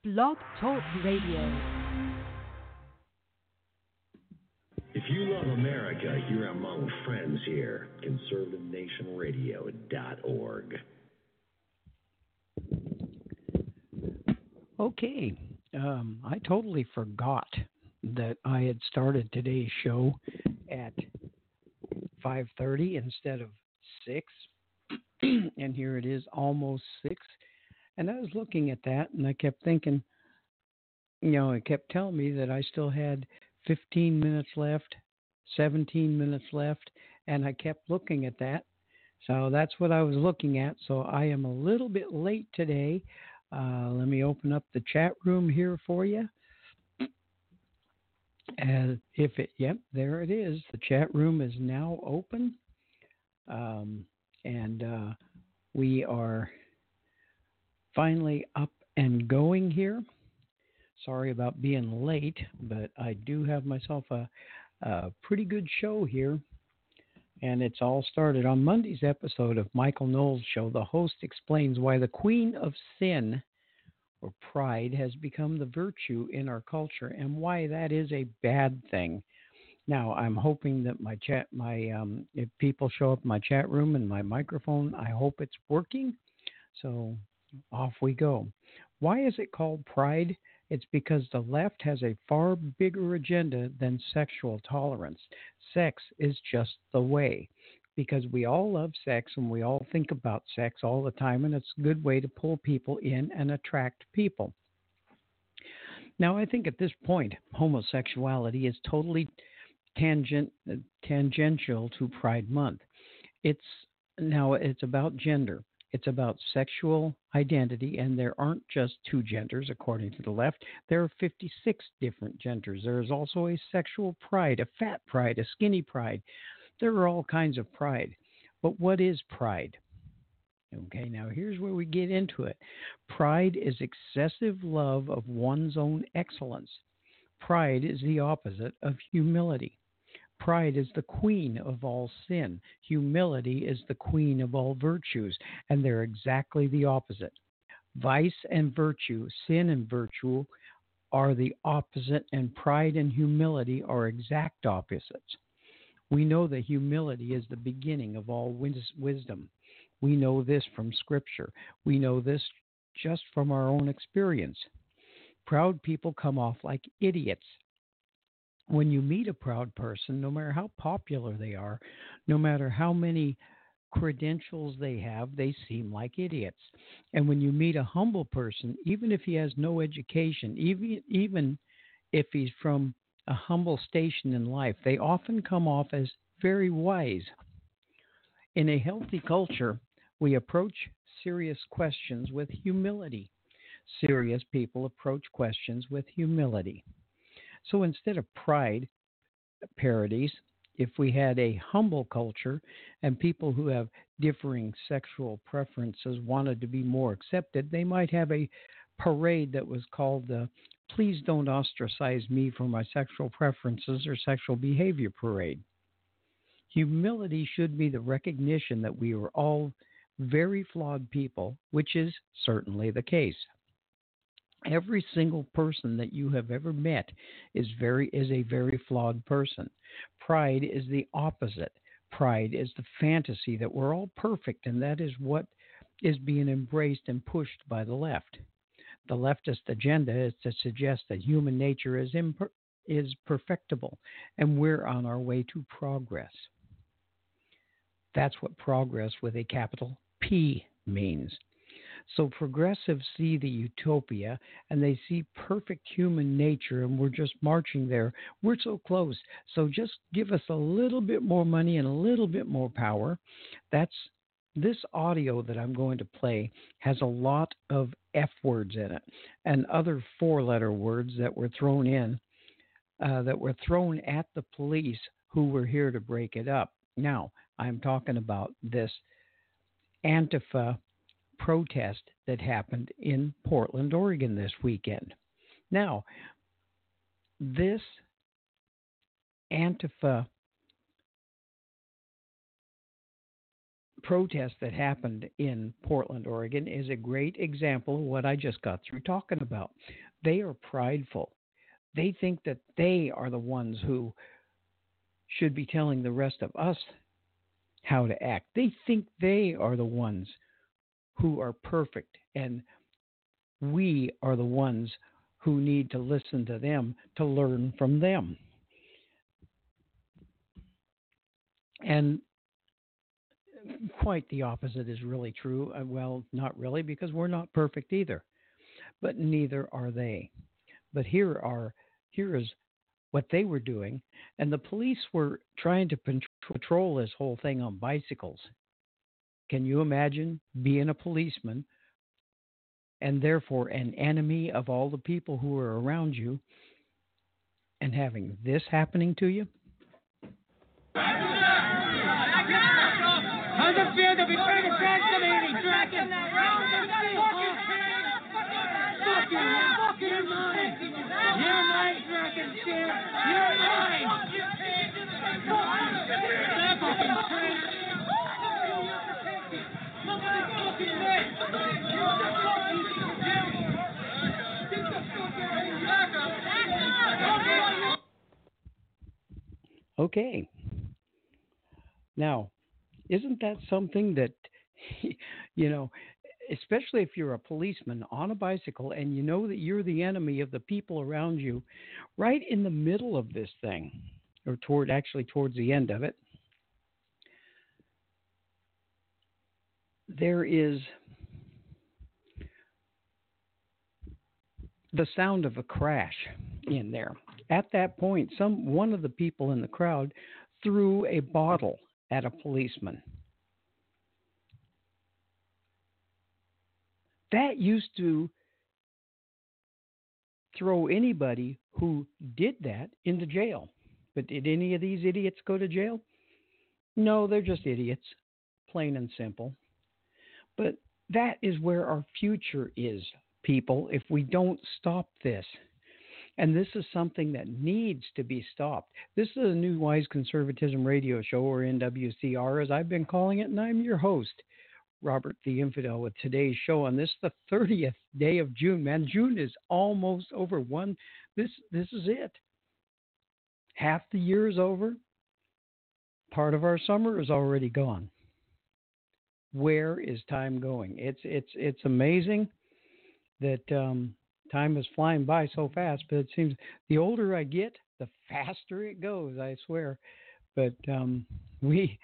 Blog Talk Radio. If you love America, you're among friends here. ConservativeNationRadio.org. Okay, I totally forgot that I had started today's show at 5:30 instead of 6, and here it is almost 6. And I was looking at that, and I kept thinking, it kept telling me that I still had 15 minutes left, 17 minutes left, and I kept looking at that. So that's what I was looking at. So I am a little bit late today. Let me open up the chat room here for you. And there it is. The chat room is now open. And we are finally up and going here. Sorry about being late, but I do have myself a pretty good show here. And it's all started on Monday's episode of Michael Knowles' show. The host explains why the queen of sin, or pride, has become the virtue in our culture and why that is a bad thing. Now, I'm hoping that if people show up in my chat room and my microphone, I hope it's working. So off we go. Why is it called pride? It's because the left has a far bigger agenda than sexual tolerance. Sex is just the way, because we all love sex and we all think about sex all the time, and it's a good way to pull people in and attract people. Now, I think at this point, homosexuality is totally tangential to Pride Month. It's about gender. It's about sexual identity, and there aren't just two genders, according to the left. There are 56 different genders. There is also a sexual pride, a fat pride, a skinny pride. There are all kinds of pride. But what is pride? Okay, now here's where we get into it. Pride is excessive love of one's own excellence. Pride is the opposite of humility. Pride is the queen of all sin. Humility is the queen of all virtues, and they're exactly the opposite. Vice and virtue, sin and virtue, are the opposite, and pride and humility are exact opposites. We know that humility is the beginning of all wisdom. We know this from Scripture. We know this just from our own experience. Proud people come off like idiots. When you meet a proud person, no matter how popular they are, no matter how many credentials they have, they seem like idiots. And when you meet a humble person, even if he has no education, even if he's from a humble station in life, they often come off as very wise. In a healthy culture, we approach serious questions with humility. Serious people approach questions with humility. So instead of pride parodies, if we had a humble culture and people who have differing sexual preferences wanted to be more accepted, they might have a parade that was called the Please Don't Ostracize Me for My Sexual Preferences or Sexual Behavior Parade. Humility should be the recognition that we are all very flawed people, which is certainly the case. Every single person that you have ever met is a very flawed person. Pride is the opposite. Pride is the fantasy that we're all perfect, and that is what is being embraced and pushed by the left. The leftist agenda is to suggest that human nature is perfectible, and we're on our way to progress. That's what progress with a capital P means. So progressives see the utopia, and they see perfect human nature, and we're just marching there. We're so close. So just give us a little bit more money and a little bit more power. This audio that I'm going to play has a lot of F words in it and other four-letter words that were thrown in, that were thrown at the police who were here to break it up. Now, I'm talking about this Antifa protest that happened in Portland, Oregon this weekend. Now, this Antifa protest that happened in Portland, Oregon, is a great example of what I just got through talking about. They are prideful. They think that they are the ones who should be telling the rest of us how to act. They think they are the ones who are perfect, and we are the ones who need to listen to them to learn from them. And quite the opposite is really true. Well, not really, because we're not perfect either, but neither are they. But here is what they were doing, and the police were trying to patrol this whole thing on bicycles. Can you imagine being a policeman and therefore an enemy of all the people who are around you and having this happening to you? How's it feel to be trying to transformate Dragon? You're mine. You're mine, Dragon Steer. You're mine. Fucking trash. Okay. Now, isn't that something that, especially if you're a policeman on a bicycle and you know that you're the enemy of the people around you, right in the middle of this thing, or towards the end of it, there is the sound of a crash in there. At that point, one of the people in the crowd threw a bottle at a policeman. That used to throw anybody who did that into jail. But did any of these idiots go to jail? No, they're just idiots, plain and simple. But that is where our future is, people, if we don't stop this. And this is something that needs to be stopped. This is a New Wise Conservatism radio show, or NWCR, as I've been calling it, and I'm your host, Robert the Infidel, with today's show on this, the 30th day of June. Man, June is almost over. This is it. Half the year is over. Part of our summer is already gone. Where is time going? It's amazing that time is flying by so fast, but it seems the older I get, the faster it goes, I swear. But we've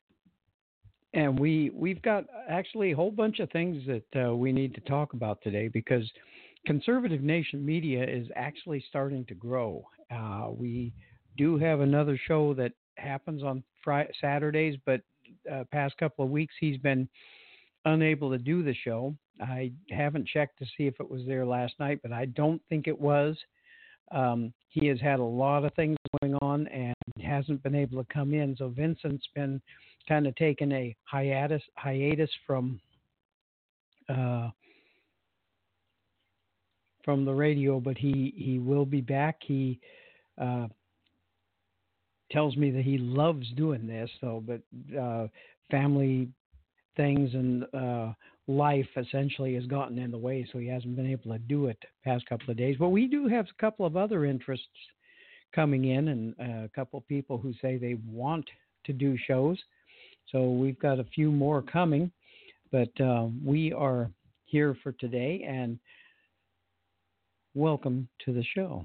got actually a whole bunch of things that we need to talk about today, because Conservative Nation Media is actually starting to grow. We do have another show that happens on Saturdays, but past couple of weeks he's been unable to do the show. I haven't checked to see if it was there last night, but I don't think it was. He has had a lot of things going on and hasn't been able to come in. So Vincent's been kind of taking a hiatus from the radio, but he will be back. He tells me that he loves doing this, but family things and life essentially has gotten in the way, so he hasn't been able to do it the past couple of days. But we do have a couple of other interests coming in, and a couple of people who say they want to do shows. So we've got a few more coming, but we are here for today, and welcome to the show.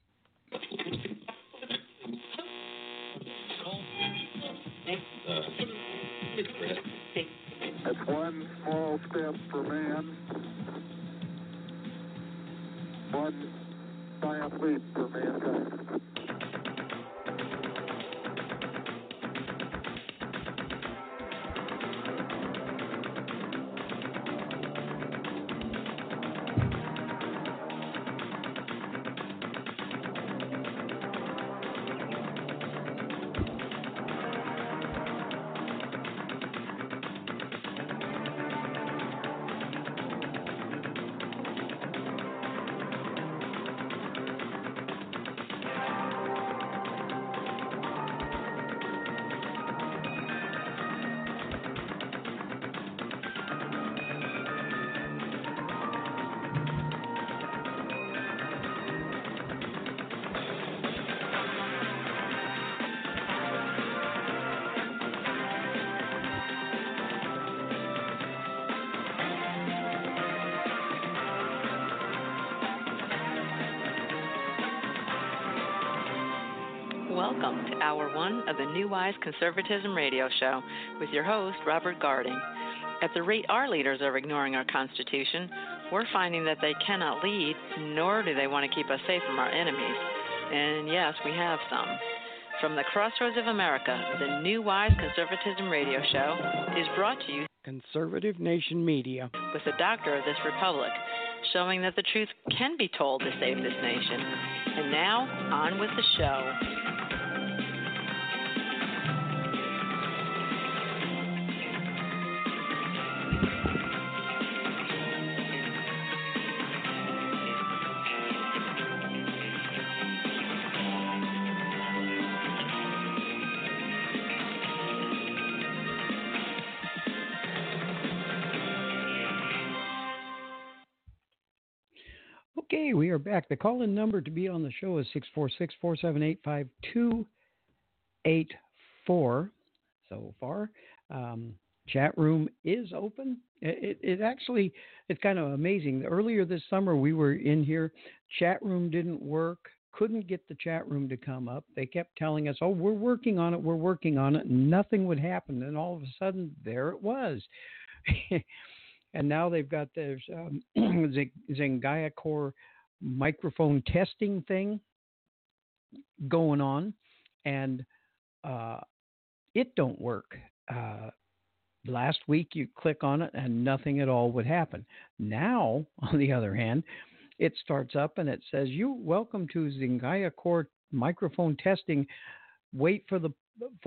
That's one small step for man, one giant leap for mankind. welcome to Hour 1 of the New Wise Conservatism Radio Show with your host, Robert Garding. At the rate our leaders are ignoring our Constitution, we're finding that they cannot lead, nor do they want to keep us safe from our enemies. And yes, we have some. From the crossroads of America, the New Wise Conservatism Radio Show is brought to you Conservative Nation Media with the doctor of this republic, showing that the truth can be told to save this nation. And now, on with the show. Okay, we are back. The call-in number to be on the show is 646-478-5284 so far. Chat room is open. It actually, it's kind of amazing. Earlier this summer, we were in here. Chat room didn't work. Couldn't get the chat room to come up. They kept telling us, oh, we're working on it. We're working on it. And nothing would happen. And all of a sudden, there it was. And now they've got this Zingaya Core microphone testing thing going on, and it don't work. Last week you click on it and nothing at all would happen. Now, on the other hand, it starts up and it says, "You welcome to Zingaya Core microphone testing. Wait for the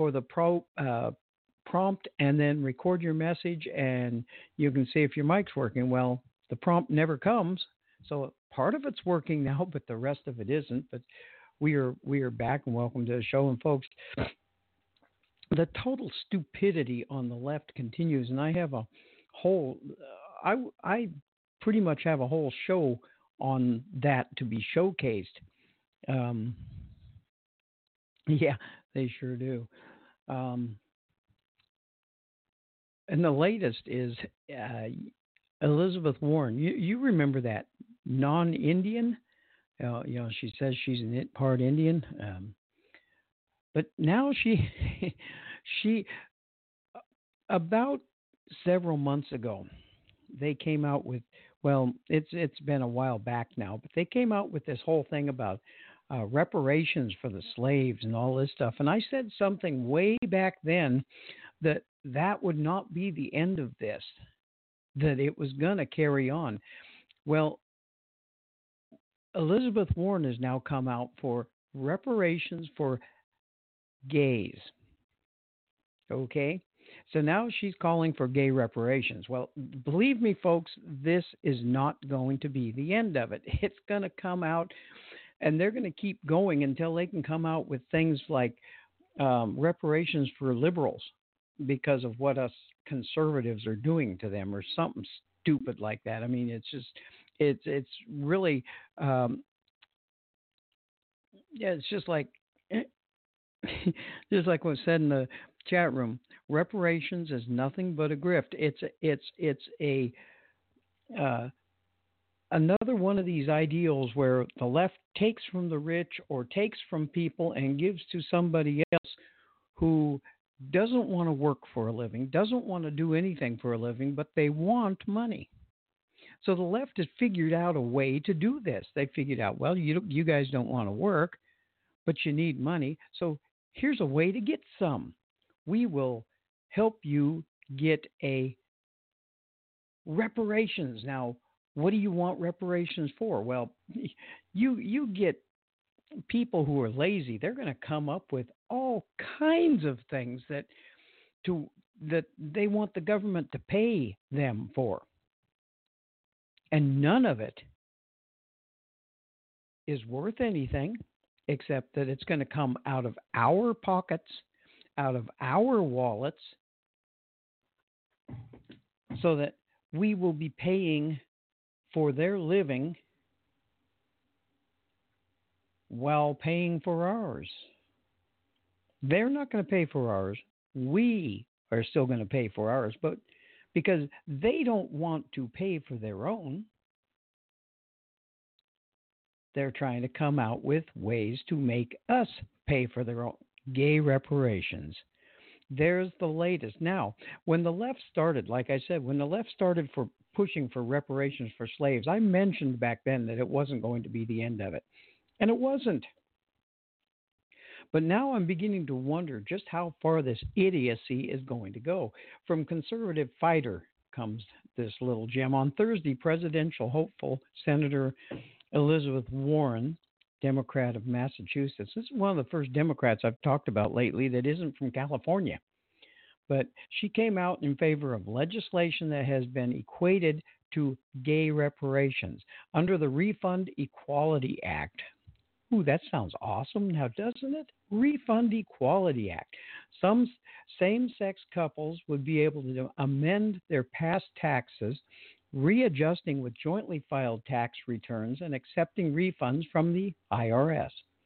prompt and then record your message and you can see if your mic's working." Well, the prompt never comes, so part of it's working now, but the rest of it isn't. But we are back, and welcome to the show. And folks, the total stupidity on the left continues, and I have a whole I pretty much have a whole show on that to be showcased. Yeah, they sure do. And the latest is Elizabeth Warren. You remember that non-Indian? She says she's part Indian, but now she about several months ago they came out with. Well, it's been a while back now, but they came out with this whole thing about reparations for the slaves and all this stuff. And I said something way back then that would not be the end of this, that it was going to carry on. Well, Elizabeth Warren has now come out for reparations for gays. Okay? So now she's calling for gay reparations. Well, believe me, folks, this is not going to be the end of it. It's going to come out, and they're going to keep going until they can come out with things like reparations for liberals, because of what us conservatives are doing to them, or something stupid like that. I mean, it's really, it's just like what was said in the chat room. Reparations is nothing but a grift. It's another one of these ideals where the left takes from the rich or takes from people and gives to somebody else who doesn't want to work for a living, doesn't want to do anything for a living, but they want money. So the left has figured out a way to do this. They figured out, well, you guys don't want to work, but you need money. So here's a way to get some. We will help you get a reparations. Now, what do you want reparations for? Well, you get people who are lazy. They're going to come up with all kinds of things that they want the government to pay them for. And none of it is worth anything except that it's going to come out of our pockets, out of our wallets, so that we will be paying for their living while paying for ours. They're not going to pay for ours. We are still going to pay for ours, but because they don't want to pay for their own, they're trying to come out with ways to make us pay for their own gay reparations. There's the latest. Now, when the left started, like I said, when the left started for pushing for reparations for slaves, I mentioned back then that it wasn't going to be the end of it. And it wasn't. But now I'm beginning to wonder just how far this idiocy is going to go. From conservative fighter comes this little gem. On Thursday, presidential hopeful Senator Elizabeth Warren, Democrat of Massachusetts. This is one of the first Democrats I've talked about lately that isn't from California. But she came out in favor of legislation that has been equated to gay reparations under the Refund Equality Act. Ooh, that sounds awesome now, doesn't it? Refund Equality Act. Some same-sex couples would be able to amend their past taxes, readjusting with jointly filed tax returns and accepting refunds from the IRS.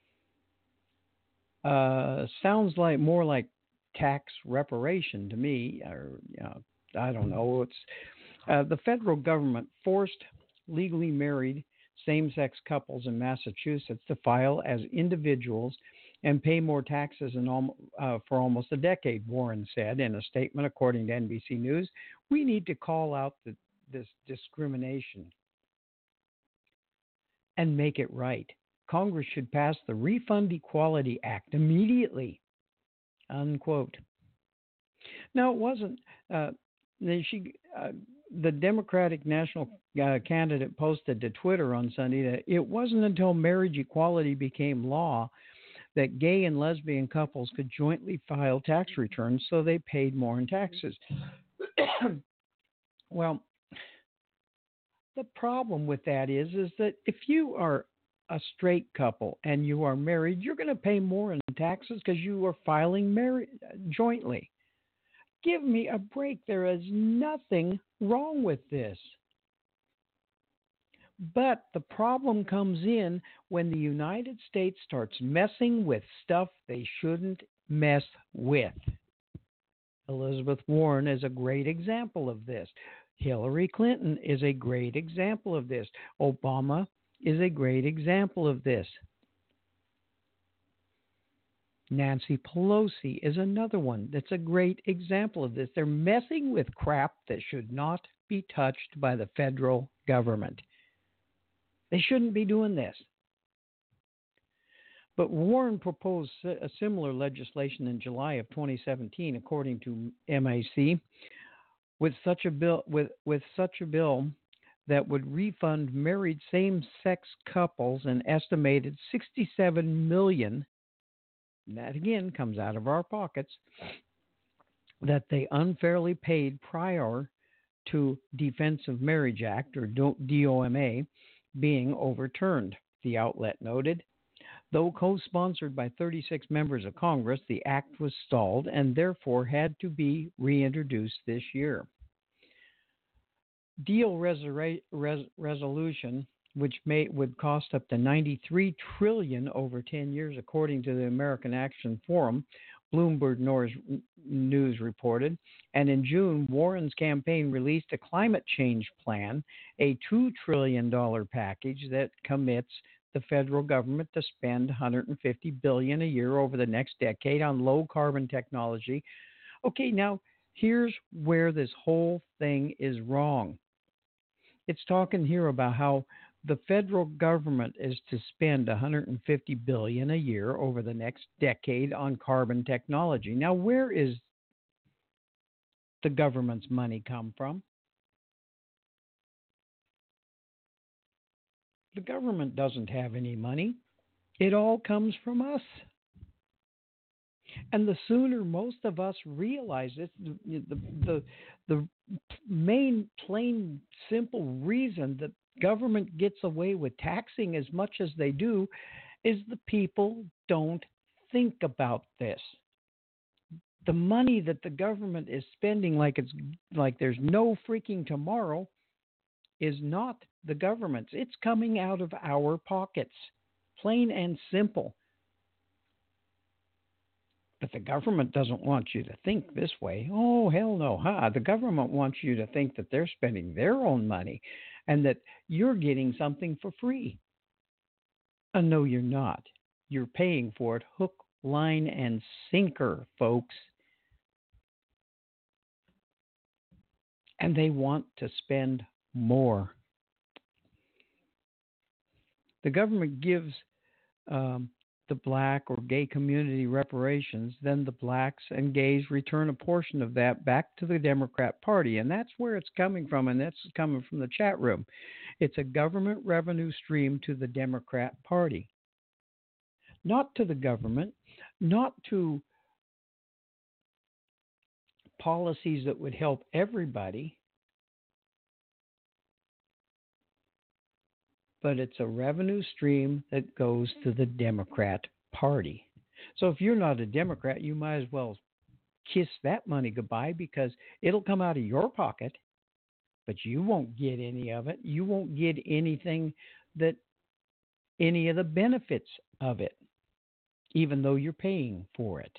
Sounds like more like tax reparation to me, or I don't know. It's the federal government forced legally married same-sex couples in Massachusetts to file as individuals and pay more taxes for almost a decade, Warren said in a statement, according to NBC News. We need to call out this discrimination and make it right. Congress should pass the Refund Equality Act immediately, unquote. Now, it wasn't the Democratic national candidate posted to Twitter on Sunday that it wasn't until marriage equality became law that gay and lesbian couples could jointly file tax returns so they paid more in taxes. Well, the problem with that is that if you are a straight couple and you are married, you're going to pay more in taxes because you are filing jointly. Give me a break. There is nothing wrong with this. But the problem comes in when the United States starts messing with stuff they shouldn't mess with. Elizabeth Warren is a great example of this. Hillary Clinton is a great example of this. Obama is a great example of this. Nancy Pelosi is another one that's a great example of this. They're messing with crap that should not be touched by the federal government. They shouldn't be doing this. But Warren proposed a similar legislation in July of 2017, according to MAC, with such a bill that would refund married same-sex couples an estimated $67 million. That again comes out of our pockets, that they unfairly paid prior to Defense of Marriage Act, or DOMA, being overturned, the outlet noted. Though co-sponsored by 36 members of Congress, the act was stalled and therefore had to be reintroduced this year. Deal resolution, which would cost up to $93 trillion over 10 years, according to the American Action Forum, Bloomberg News reported. And in June, Warren's campaign released a climate change plan, a $2 trillion package that commits the federal government to spend $150 billion a year over the next decade on low carbon technology. Okay, now here's where this whole thing is wrong. It's talking here about how the federal government is to spend $150 billion a year over the next decade on carbon technology. Now, where is the government's money come from? The government doesn't have any money. It all comes from us. And the sooner most of us realize this, the main, plain, simple reason that government gets away with taxing as much as they do is the people don't think about this. The money that the government is spending like there's no freaking tomorrow is not the government's. It's coming out of our pockets, plain and simple. But the government doesn't want you to think this way. Oh, hell no. The government wants you to think that they're spending their own money and that you're getting something for free. No, you're not. You're paying for it hook, line, and sinker, folks. And they want to spend more. The government gives the black or gay community reparations, then the blacks and gays return a portion of that back to the Democrat Party. And that's where it's coming from, and that's coming from the chat room. It's a government revenue stream to the Democrat Party. Not to the government, not to policies that would help everybody, but it's a revenue stream that goes to the Democrat Party. So if you're not a Democrat, you might as well kiss that money goodbye, because it'll come out of your pocket, but you won't get any of it. You won't get anything any of the benefits of it, even though you're paying for it.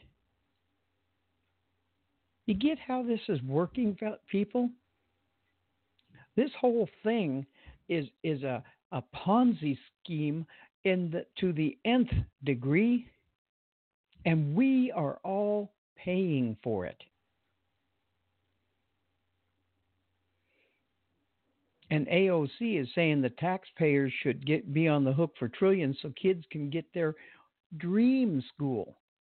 You get how this is working, people? This whole thing is a Ponzi scheme to the nth degree, and we are all paying for it. And AOC is saying the taxpayers should be on the hook for trillions so kids can get their dream school.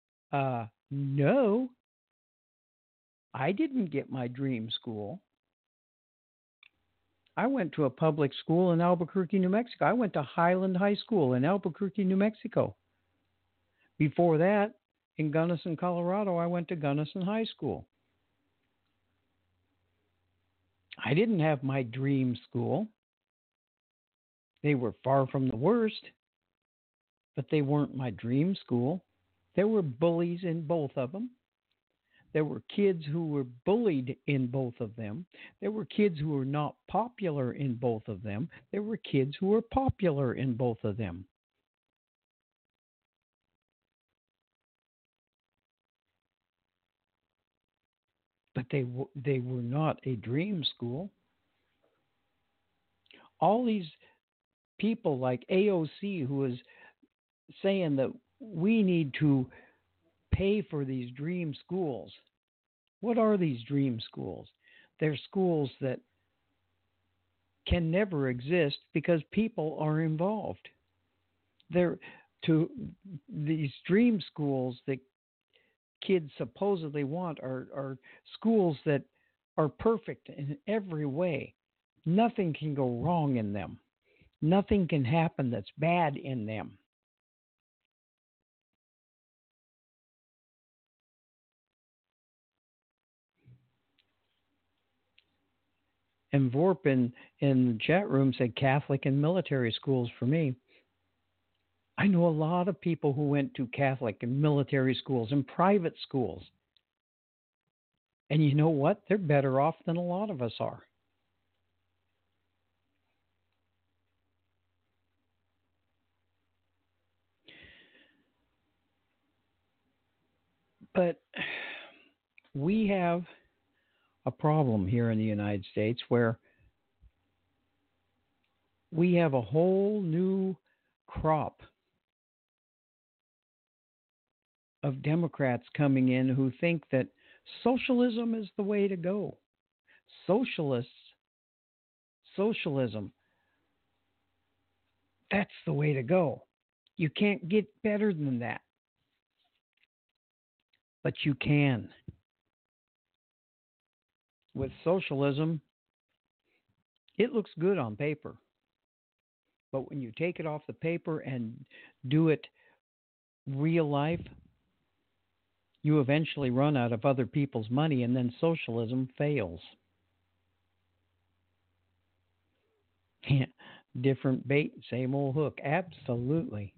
No, I didn't get my dream school. I went to a public school in Albuquerque, New Mexico. I went to Highland High School in Albuquerque, New Mexico. Before that, in Gunnison, Colorado, I went to Gunnison High School. I didn't have my dream school. They were far from the worst, but they weren't my dream school. There were bullies in both of them. There were kids who were bullied in both of them. There were kids who were not popular in both of them. There were kids who were popular in both of them. But they were not a dream school. All these people like AOC, who is saying that we need to pay for these dream schools. What are these dream schools? They're schools that can never exist because people are involved. These dream schools that kids supposedly want are schools that are perfect in every way. Nothing can go wrong in them. Nothing can happen that's bad in them. And Vorp in the chat room said Catholic and military schools for me. I know a lot of people who went to Catholic and military schools and private schools. And you know what? They're better off than a lot of us are. But we have a problem here in the United States where we have a whole new crop of Democrats coming in who think that socialism is the way to go. Socialism, that's the way to go. You can't get better than that. But you can. With socialism, it looks good on paper. But when you take it off the paper and do it real life, you eventually run out of other people's money, and then socialism fails. Different bait, same old hook. Absolutely.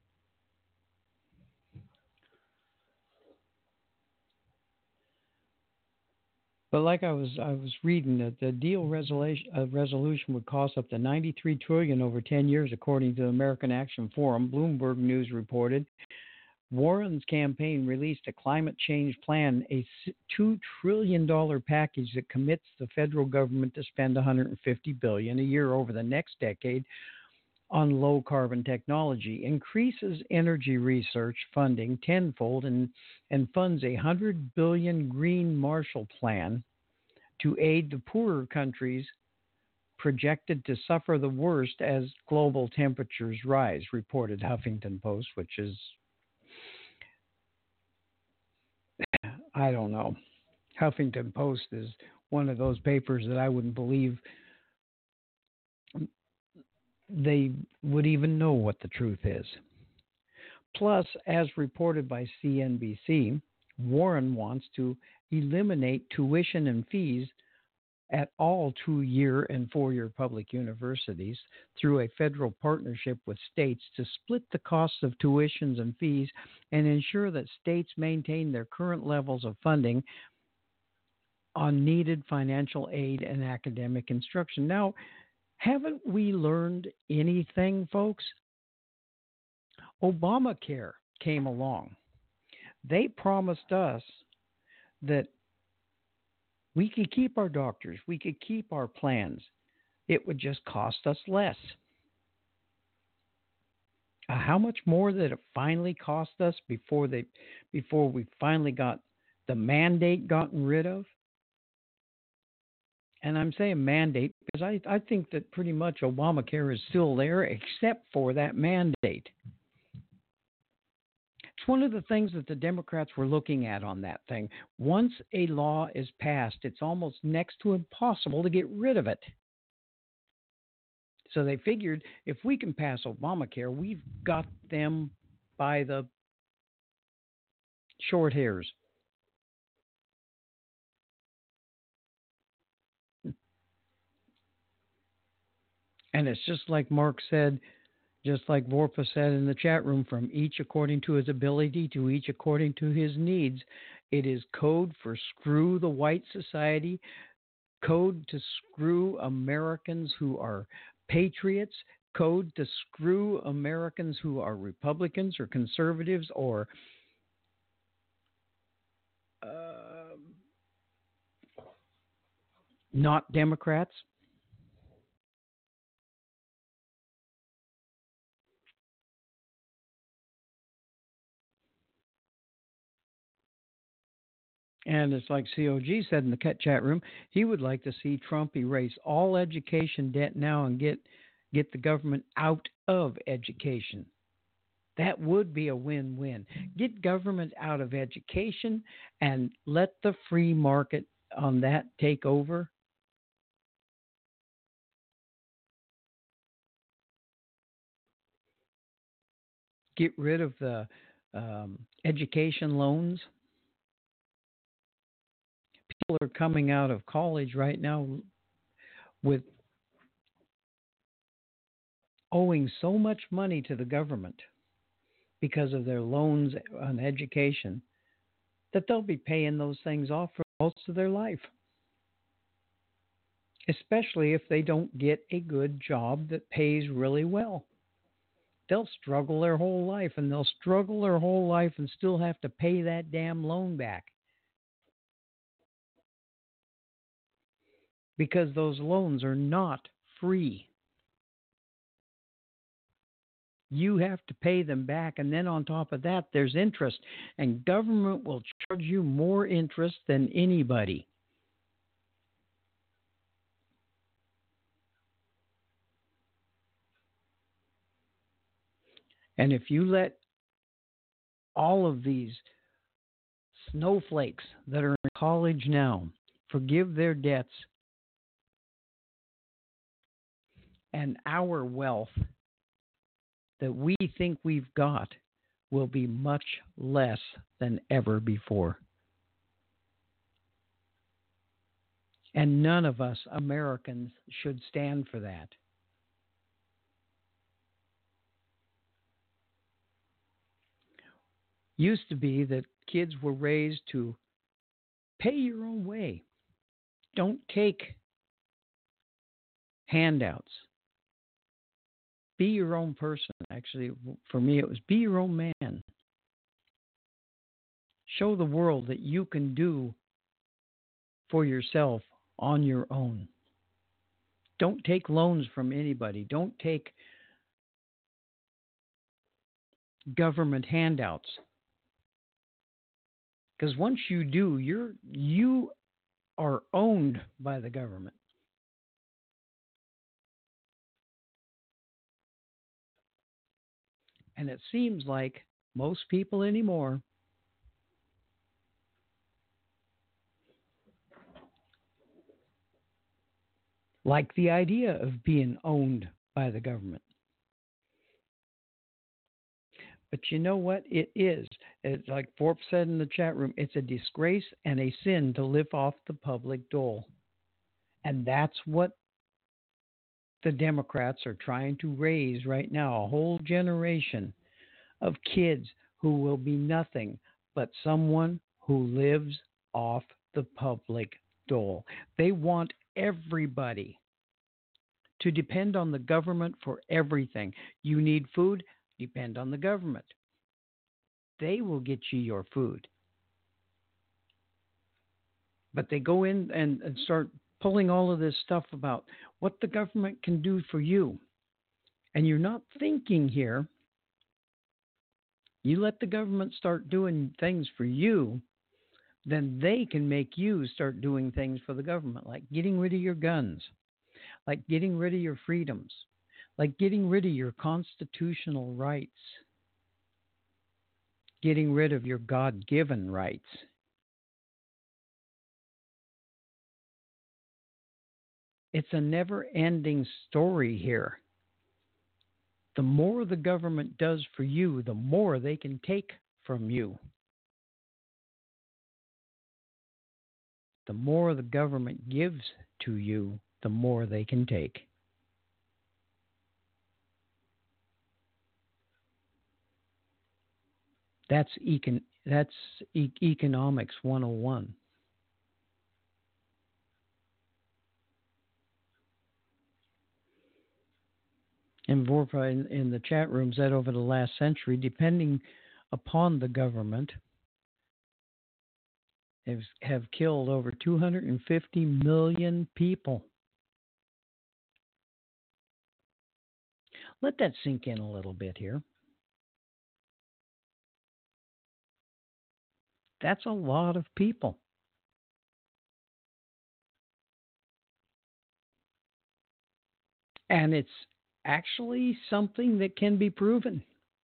But like I was reading that the deal resolution would cost up to $93 trillion over 10 years, according to the American Action Forum. Bloomberg News reported. Warren's campaign released a climate change plan, a $2 trillion package that commits the federal government to spend $150 billion a year over the next decade on low carbon technology, increases energy research funding tenfold, and funds a $100 billion Green Marshall Plan to aid the poorer countries projected to suffer the worst as global temperatures rise, reported Huffington Post, which is, I don't know. Huffington Post is one of those papers that I wouldn't believe they would even know what the truth is. Plus, as reported by CNBC, Warren wants to eliminate tuition and fees at all 2-year and 4-year public universities through a federal partnership with states to split the costs of tuitions and fees and ensure that states maintain their current levels of funding on needed financial aid and academic instruction. Now, haven't we learned anything, folks? Obamacare came along. They promised us that we could keep our doctors, we could keep our plans. It would just cost us less. How much more did it finally cost us before we finally got the mandate gotten rid of? And I'm saying mandate because I think that pretty much Obamacare is still there except for that mandate. It's one of the things that the Democrats were looking at on that thing. Once a law is passed, it's almost next to impossible to get rid of it. So they figured if we can pass Obamacare, we've got them by the short hairs. And it's just like Mark said, just like Vorpa said in the chat room, from each according to his ability to each according to his needs. It is code for screw the white society, code to screw Americans who are patriots, code to screw Americans who are Republicans or conservatives or not Democrats. And it's like COG said in the chat room, he would like to see Trump erase all education debt now and get the government out of education. That would be a win-win. Get government out of education and let the free market on that take over. Get rid of the education loans. People are coming out of college right now with owing so much money to the government because of their loans on education that they'll be paying those things off for most of their life, especially if they don't get a good job that pays really well. They'll struggle their whole life, and they'll struggle their whole life and still have to pay that damn loan back. Because those loans are not free. You have to pay them back, and then on top of that, there's interest. And government will charge you more interest than anybody. And if you let all of these snowflakes that are in college now forgive their debts, and our wealth that we think we've got will be much less than ever before. And none of us Americans should stand for that. Used to be that kids were raised to pay your own way. Don't take handouts. Be your own person. Actually, for me, it was be your own man. Show the world that you can do for yourself on your own. Don't take loans from anybody. Don't take government handouts. Because once you do, you are owned by the government. And it seems like most people anymore like the idea of being owned by the government. But you know what? It is. It's like Forbes said in the chat room, it's a disgrace and a sin to live off the public dole. And that's what the Democrats are trying to raise right now, a whole generation of kids who will be nothing but someone who lives off the public dole. They want everybody to depend on the government for everything. You need food, depend on the government. They will get you your food. But they go in and start pulling all of this stuff about what the government can do for you. And you're not thinking here. You let the government start doing things for you, then they can make you start doing things for the government, like getting rid of your guns, like getting rid of your freedoms, like getting rid of your constitutional rights, getting rid of your God-given rights. It's a never-ending story here. The more the government does for you, the more they can take from you. The more the government gives to you, the more they can take. That's economics 101. And Vorpa in the chat room said over the last century, depending upon the government, have killed over 250 million people. Let that sink in a little bit here. That's a lot of people. And it's actually something that can be proven.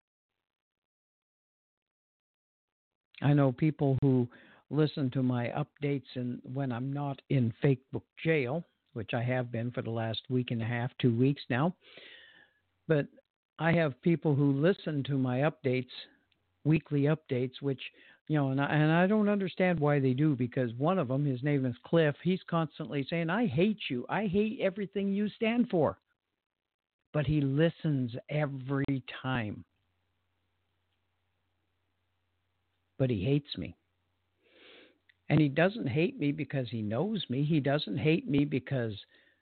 I know people who listen to my updates and when I'm not in Facebook jail, which I have been for the last week and a half, 2 weeks now. But I have people who listen to my updates, weekly updates, which, you know, and I don't understand why they do, because one of them, his name is Cliff, he's constantly saying, I hate you. I hate everything you stand for. But he listens every time. But he hates me. And he doesn't hate me because he knows me. He doesn't hate me because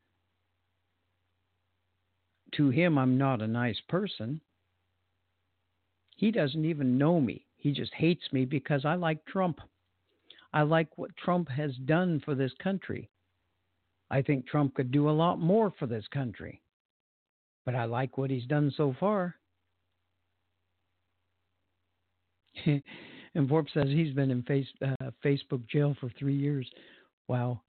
to him I'm not a nice person. He doesn't even know me. He just hates me because I like Trump. I like what Trump has done for this country. I think Trump could do a lot more for this country. But I like what he's done so far. And Vorp says he's been in Facebook jail for 3 years. Wow.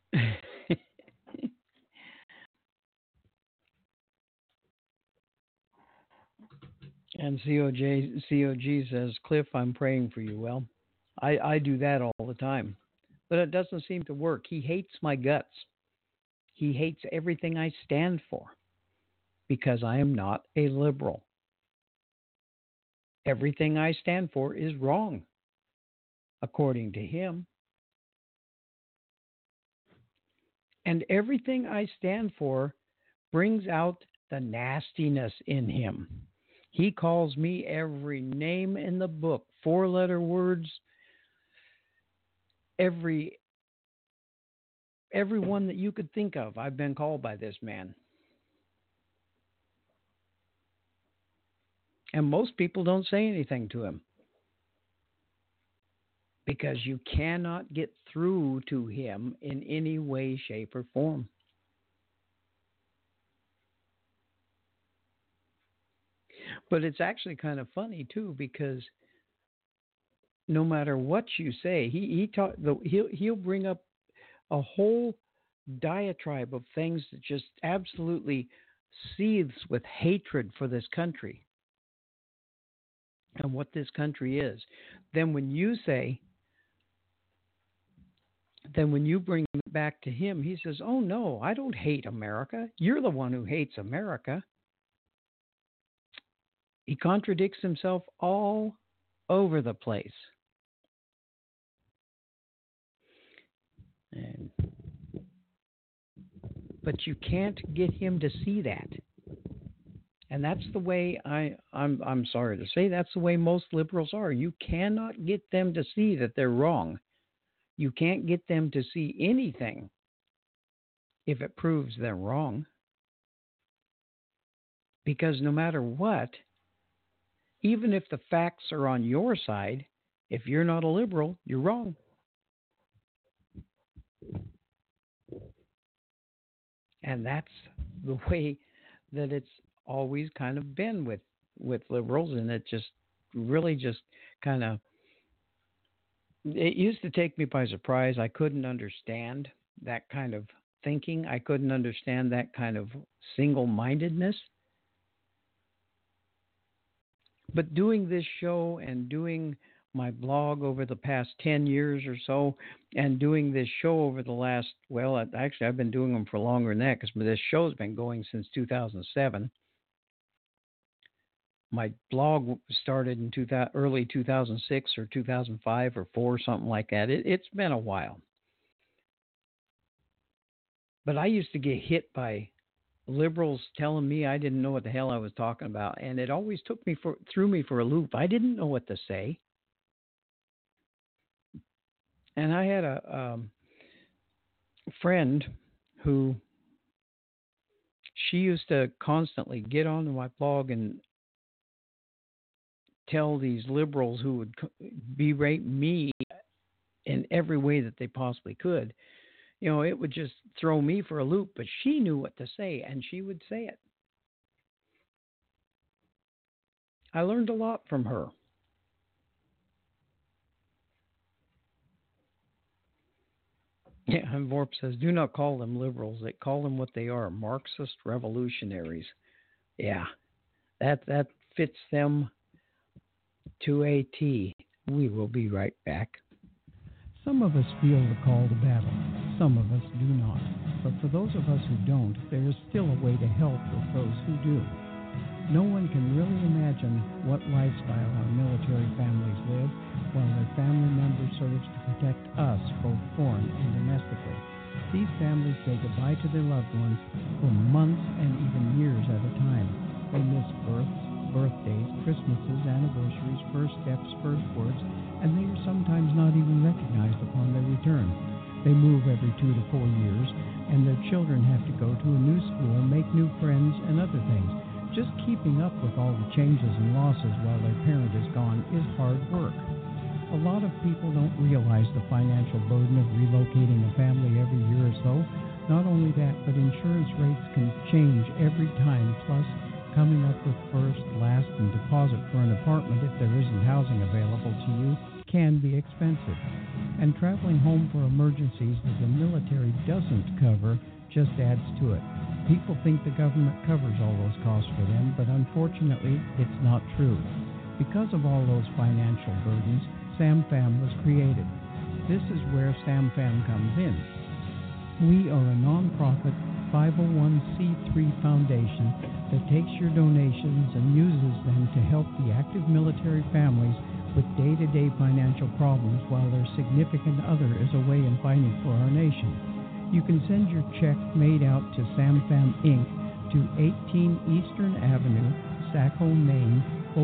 And COG says, Cliff, I'm praying for you. Well, I do that all the time. But it doesn't seem to work. He hates my guts. He hates everything I stand for because I am not a liberal. Everything I stand for is wrong, according to him. And everything I stand for brings out the nastiness in him. He calls me every name in the book, 4-letter words, every one that you could think of. I've been called by this man. And most people don't say anything to him because you cannot get through to him in any way, shape, or form. But it's actually kind of funny too, because no matter what you say, he'll bring up a whole diatribe of things that just absolutely seethes with hatred for this country and what this country is. Then when you bring it back to him, he says, "Oh no, I don't hate America. You're the one who hates America." He contradicts himself all over the place. But you can't get him to see that. And that's the way I'm sorry to say, that's the way most liberals are. You cannot get them to see that they're wrong. You can't get them to see anything if it proves they're wrong. Because no matter what, even if the facts are on your side, if you're not a liberal, you're wrong. And that's the way that it's always kind of been with liberals, and it just really just kind of, it used to take me by surprise. I couldn't understand that kind of thinking. I couldn't understand that kind of single-mindedness. But doing this show and doing my blog over the past 10 years or so, and doing this show over the last, well, actually I've been doing them for longer than that, because this show's been going since 2007. My blog started in early 2006 or 2005 or 4, something like that. It's been a while. But I used to get hit by liberals telling me I didn't know what the hell I was talking about, and it always threw me for a loop. I didn't know what to say. And I had a friend who, she used to constantly get onto my blog and tell these liberals who would berate me in every way that they possibly could. You know, it would just throw me for a loop, but she knew what to say, and she would say it. I learned a lot from her. Yeah, and Vorp says, do not call them liberals. They call them what they are, Marxist revolutionaries. Yeah, that fits them to a T. We will be right back. Some of us feel the call to battle. Some of us do not. But for those of us who don't, there is still a way to help with those who do. No one can really imagine what lifestyle our military families live while their family member serves to protect us, both foreign and domestically. These families say goodbye to their loved ones for months and even years at a time. They miss births, birthdays, Christmases, anniversaries, first steps, first words, and they are sometimes not even recognized upon their return. They move every 2 to 4 years, and their children have to go to a new school, make new friends, and other things. Just keeping up with all the changes and losses while their parent is gone is hard work. A lot of people don't realize the financial burden of relocating a family every year or so. Not only that, but insurance rates can change every time, plus coming up with first, last, and deposit for an apartment if there isn't housing available to you can be expensive. And traveling home for emergencies that the military doesn't cover just adds to it. People think the government covers all those costs for them, but unfortunately, it's not true. Because of all those financial burdens, SamFam was created. This is where SamFam comes in. We are a non-profit 501c3 foundation that takes your donations and uses them to help the active military families with day-to-day financial problems while their significant other is away and fighting for our nation. You can send your check made out to SamFam Inc. to 18 Eastern Avenue, Saco, Maine,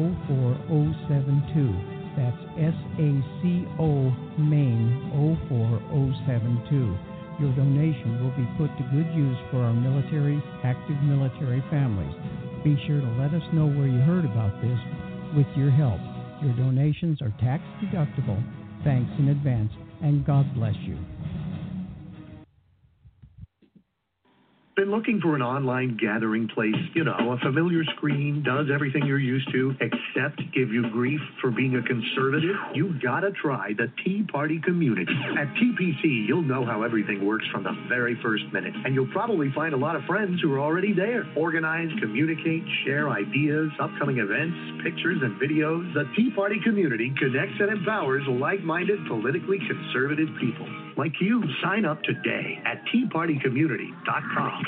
04072. That's SACO, Maine, 04072. Your donation will be put to good use for our active military families. Be sure to let us know where you heard about this with your help. Your donations are tax deductible. Thanks in advance, and God bless you. Been looking for an online gathering place? You know, a familiar screen, does everything you're used to, except give you grief for being a conservative? You gotta try the Tea Party community. At TPC, you'll know how everything works from the very first minute, and you'll probably find a lot of friends who are already there. Organize, communicate, share ideas, upcoming events, pictures, and videos. The Tea Party community connects and empowers like-minded, politically conservative people. Like you, sign up today at teapartycommunity.com.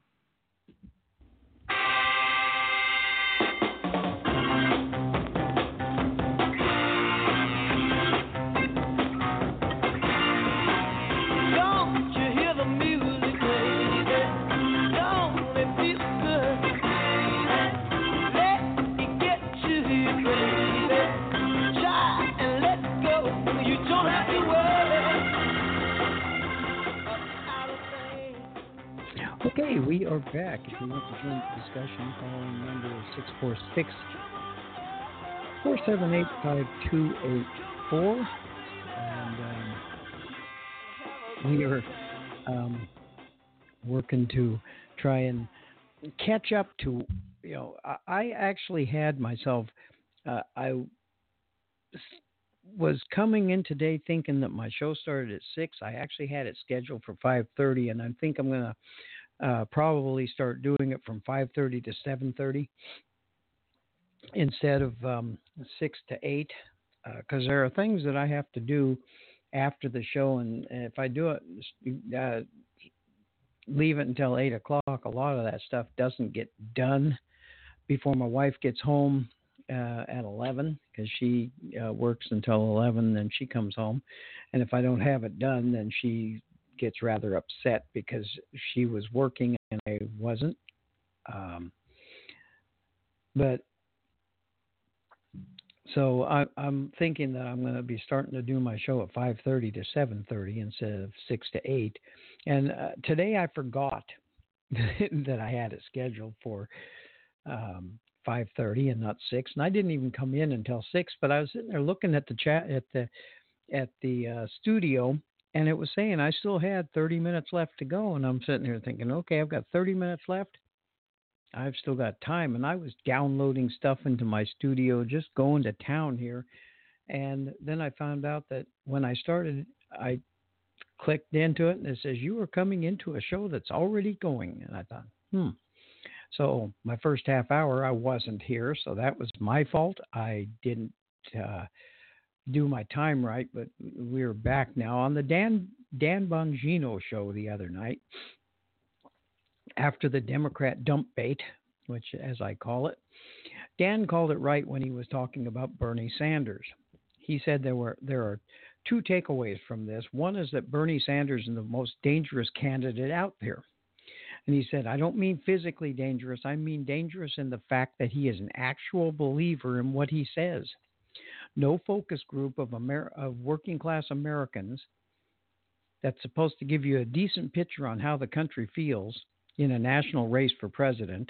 Okay, we are back. If you want to join the discussion, calling number 646-478-5284. And we are working to try and catch up to, I actually had myself, I was coming in today thinking that my show started at 6. I actually had it scheduled for 5:30, and I think I'm going to probably start doing it from 5:30 to 7:30 instead of 6 to 8, because there are things that I have to do after the show, and if I do it, leave it until 8 o'clock, a lot of that stuff doesn't get done before my wife gets home at 11, because she works until 11, then she comes home, and if I don't have it done, then she gets rather upset because she was working and I wasn't. So I'm thinking that I'm going to be starting to do my show at 5:30 to 7:30 instead of 6 to 8. And today I forgot that I had it scheduled for 5:30 and not 6. And I didn't even come in until 6. But I was sitting there looking at the chat at the studio. And it was saying I still had 30 minutes left to go. And I'm sitting here thinking, okay, I've got 30 minutes left. I've still got time. And I was downloading stuff into my studio, just going to town here. And then I found out that when I started, I clicked into it and it says, you are coming into a show that's already going. And I thought, So my first half hour, I wasn't here. So that was my fault. I didn't do my time right, but we're back now on the Dan Bongino show the other night after the Democrat dump bait, which as I call it. Dan called it right when he was talking about Bernie Sanders. He said there are two takeaways from this. One is that Bernie Sanders is the most dangerous candidate out there. And he said, I don't mean physically dangerous. I mean dangerous in the fact that he is an actual believer in what he says. No focus group of working class Americans that's supposed to give you a decent picture on how the country feels in a national race for president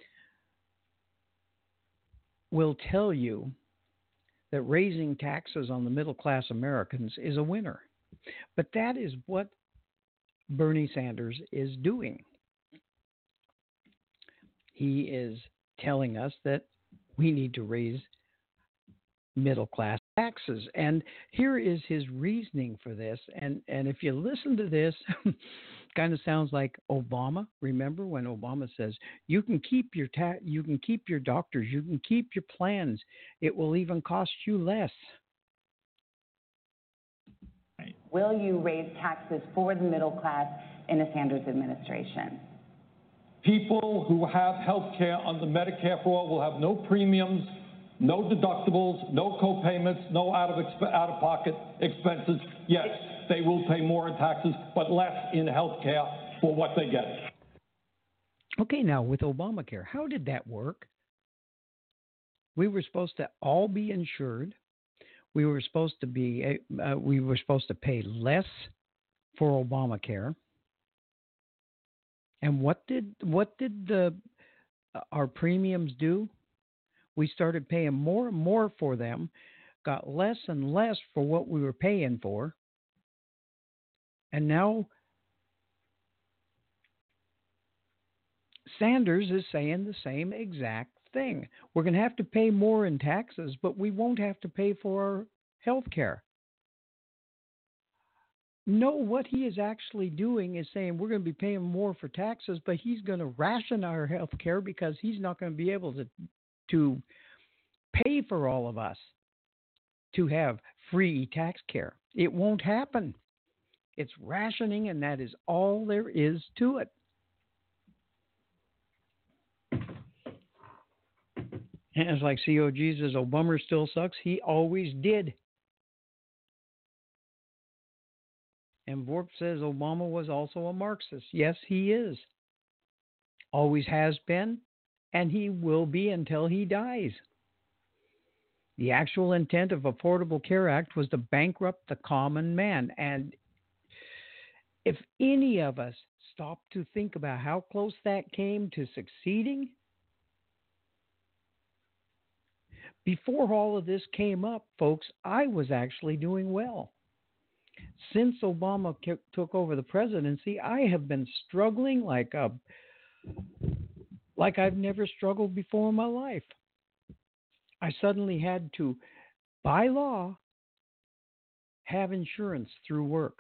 will tell you that raising taxes on the middle class Americans is a winner. But that is what Bernie Sanders is doing. He is telling us that we need to raise middle class taxes. And here is his reasoning for this. And if you listen to this, kind of sounds like Obama. Remember when Obama says, you can keep your you can keep your doctors, you can keep your plans. It will even cost you less. Will you raise taxes for the middle class in a Sanders administration? People who have health care under Medicare for All will have no premiums, no deductibles, no co-payments, no out-of-pocket expenses. Yes, they will pay more in taxes, but less in health care for what they get. Okay, now with Obamacare, how did that work? We were supposed to all be insured. We were supposed to pay less for Obamacare. And what did our premiums do? We started paying more and more for them, got less and less for what we were paying for. And now Sanders is saying the same exact thing. We're going to have to pay more in taxes, but we won't have to pay for our health care. No, what he is actually doing is saying we're going to be paying more for taxes, but he's going to ration our health care because he's not going to be able to pay for all of us to have free tax care. It won't happen. It's rationing, and that is all there is to it. And it's like COG says, Obama still sucks. He always did. And Vorp says Obama was also a Marxist. Yes, he is. Always has been, and he will be until he dies. The actual intent of Affordable Care Act was to bankrupt the common man. And if any of us stop to think about how close that came to succeeding, before all of this came up, folks, I was actually doing well. Since Obama took over the presidency, I have been struggling like I've never struggled before in my life. I suddenly had to, by law, have insurance through work.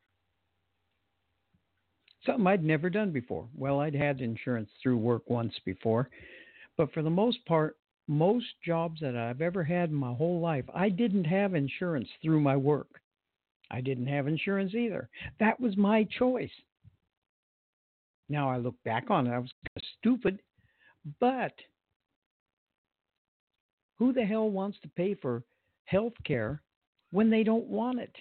Something I'd never done before. Well, I'd had insurance through work once before, but for the most part, most jobs that I've ever had in my whole life, I didn't have insurance through my work. I didn't have insurance either. That was my choice. Now I look back on it, I was kind of stupid, but who the hell wants to pay for health care when they don't want it?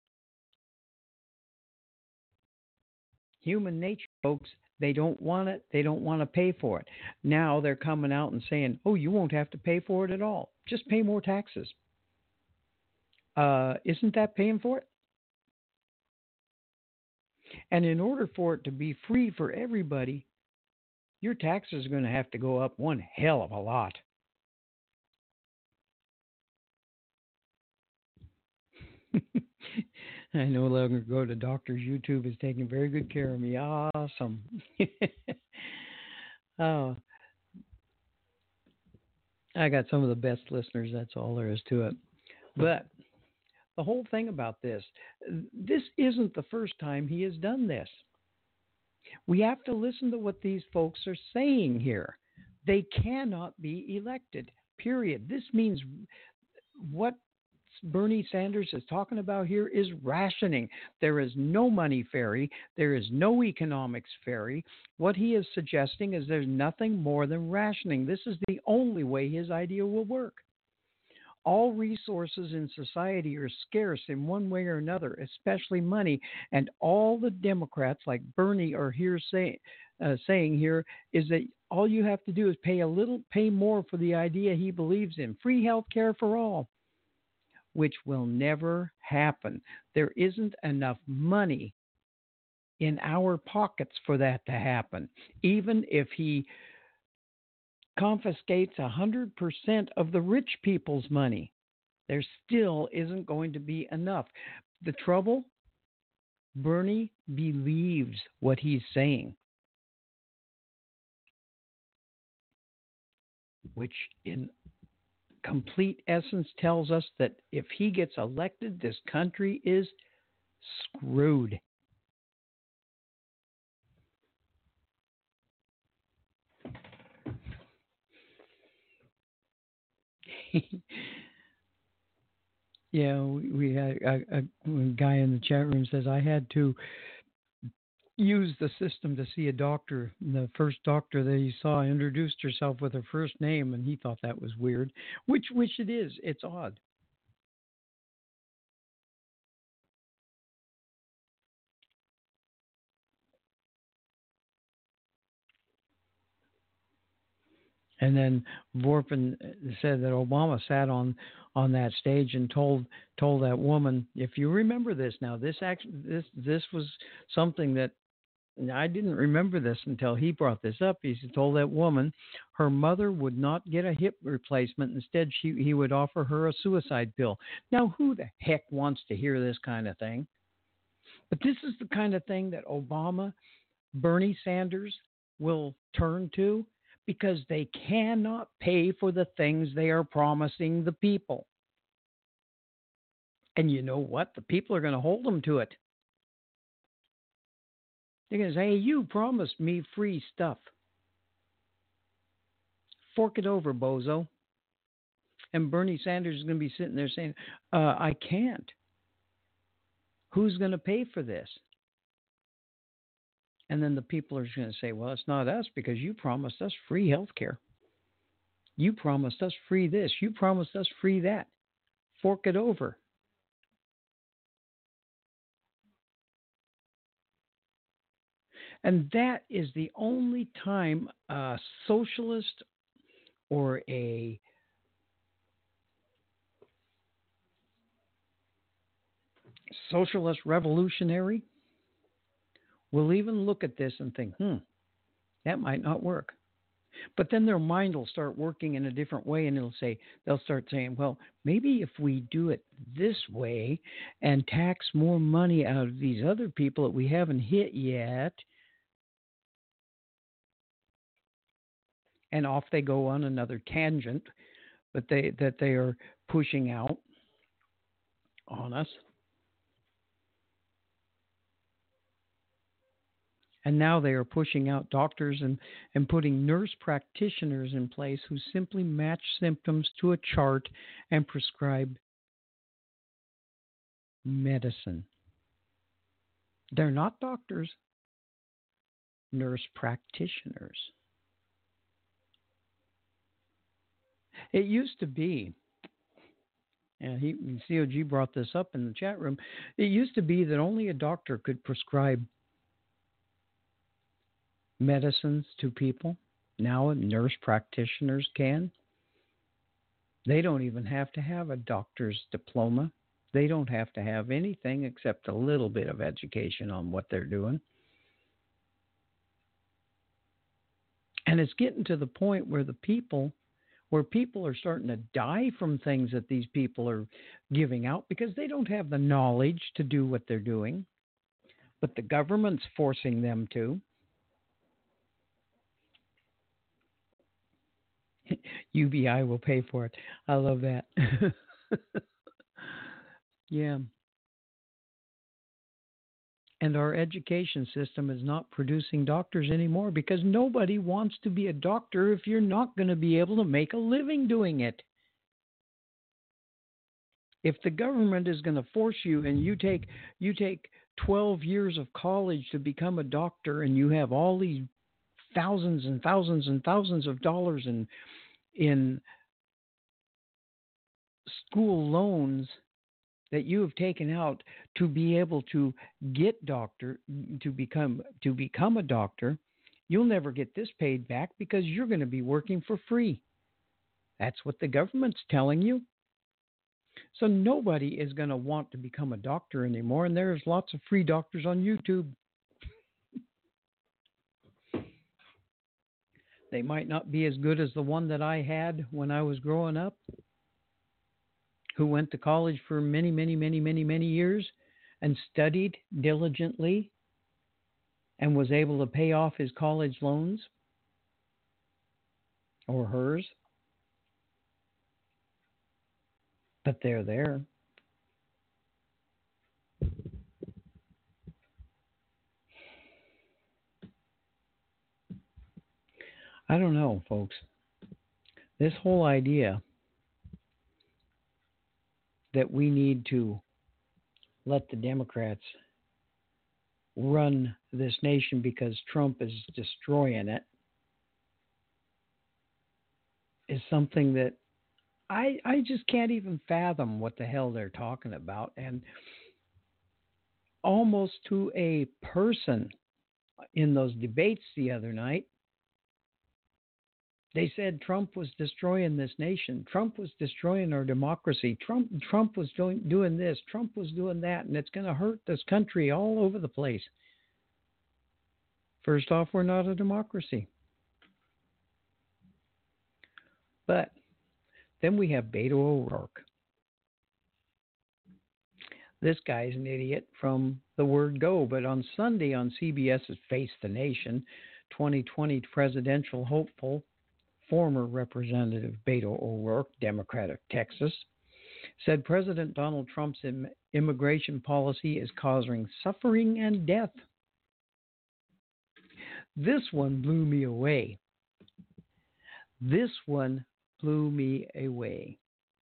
Human nature, folks, they don't want it. They don't want to pay for it. Now they're coming out and saying, oh, you won't have to pay for it at all. Just pay more taxes. Isn't that paying for it? And in order for it to be free for everybody, your taxes are going to have to go up one hell of a lot. I no longer go to doctors. YouTube is taking very good care of me. Awesome. Oh, I got some of the best listeners. That's all there is to it. But the whole thing about this isn't the first time he has done this. We have to listen to what these folks are saying here. They cannot be elected, period. This means what Bernie Sanders is talking about here is rationing. There is no money fairy. There is no economics fairy. What he is suggesting is there's nothing more than rationing. This is the only way his idea will work. All resources in society are scarce in one way or another, especially money. And all the Democrats, like Bernie, are here saying here is that all you have to do is pay more for the idea he believes in, free health care for all, which will never happen. There isn't enough money in our pockets for that to happen. Even if he confiscates 100% of the rich people's money, there still isn't going to be enough. The trouble, Bernie believes what he's saying, which in complete essence tells us that if he gets elected, this country is screwed. Yeah, we had a guy in the chat room says, I had to use the system to see a doctor. The first doctor that he saw introduced herself with her first name, and he thought that was weird, which it is. It's odd. And then Vorpin said that Obama sat on that stage and told that woman, if you remember this now, this was something that I didn't remember this until he brought this up. He told that woman her mother would not get a hip replacement. Instead, he would offer her a suicide pill. Now, who the heck wants to hear this kind of thing? But this is the kind of thing that Obama, Bernie Sanders will turn to because they cannot pay for the things they are promising the people. And you know what? The people are going to hold them to it. They're going to say, hey, you promised me free stuff. Fork it over, bozo. And Bernie Sanders is going to be sitting there saying, I can't. Who's going to pay for this? And then the people are going to say, well, it's not us because you promised us free health care. You promised us free this. You promised us free that. Fork it over. And that is the only time a socialist or a socialist revolutionary will even look at this and think, that might not work. But then their mind will start working in a different way, and they'll start saying, well, maybe if we do it this way and tax more money out of these other people that we haven't hit yet, and off they go on another tangent that they are pushing out on us. And now they are pushing out doctors and putting nurse practitioners in place who simply match symptoms to a chart and prescribe medicine. They're not doctors, nurse practitioners. It used to be, and COG brought this up in the chat room, it used to be that only a doctor could prescribe medicines to people. Now nurse practitioners can. They don't even have to have a doctor's diploma. They don't have to have anything except a little bit of education on what they're doing. And it's getting to the point where people are starting to die from things that these people are giving out because they don't have the knowledge to do what they're doing. But the government's forcing them to. UBI will pay for it. I love that. Yeah. And our education system is not producing doctors anymore because nobody wants to be a doctor if you're not going to be able to make a living doing it. If the government is going to force you and you take 12 years of college to become a doctor and you have all these thousands and thousands and thousands of dollars in school loans that you have taken out to be able to become a doctor, you'll never get this paid back because you're going to be working for free. That's what the government's telling you. So nobody is going to want to become a doctor anymore, and there's lots of free doctors on YouTube. They might not be as good as the one that I had when I was growing up, who went to college for many, many, many, many, many years and studied diligently and was able to pay off his college loans or hers. But they're there. I don't know, folks. This whole idea that we need to let the Democrats run this nation because Trump is destroying it is something that I just can't even fathom what the hell they're talking about. And almost to a person in those debates the other night, they said Trump was destroying this nation. Trump was destroying our democracy. Trump was doing this. Trump was doing that. And it's going to hurt this country all over the place. First off, we're not a democracy. But then we have Beto O'Rourke. This guy's an idiot from the word go. But on Sunday on CBS's Face the Nation, 2020 presidential hopeful, former Representative Beto O'Rourke, Democrat of Texas, said President Donald Trump's immigration policy is causing suffering and death. This one blew me away. This one blew me away.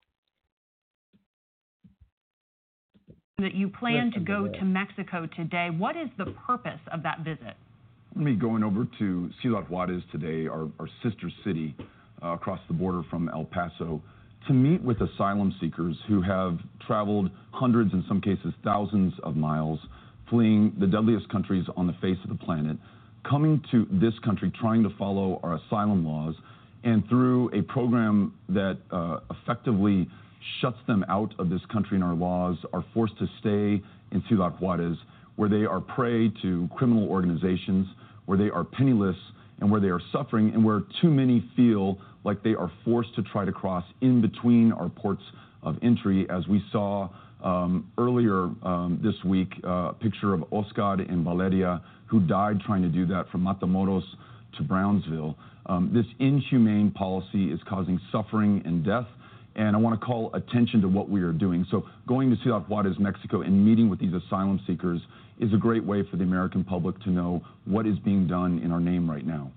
That you plan to go to Mexico today. What is the purpose of that visit? I'm going to be going over to Ciudad Juarez today, our sister city across the border from El Paso, to meet with asylum seekers who have traveled hundreds, in some cases thousands of miles, fleeing the deadliest countries on the face of the planet, coming to this country trying to follow our asylum laws, and through a program that effectively shuts them out of this country and our laws, are forced to stay in Ciudad Juarez, where they are prey to criminal organizations, where they are penniless, and where they are suffering, and where too many feel like they are forced to try to cross in between our ports of entry, as we saw earlier this week, a picture of Oscar and Valeria, who died trying to do that from Matamoros to Brownsville. This inhumane policy is causing suffering and death, and I want to call attention to what we are doing. So going to Ciudad Juarez, Mexico, and meeting with these asylum seekers is a great way for the American public to know what is being done in our name right now.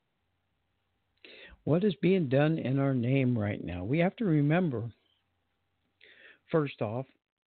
What is being done in our name right now? We have to remember, first off,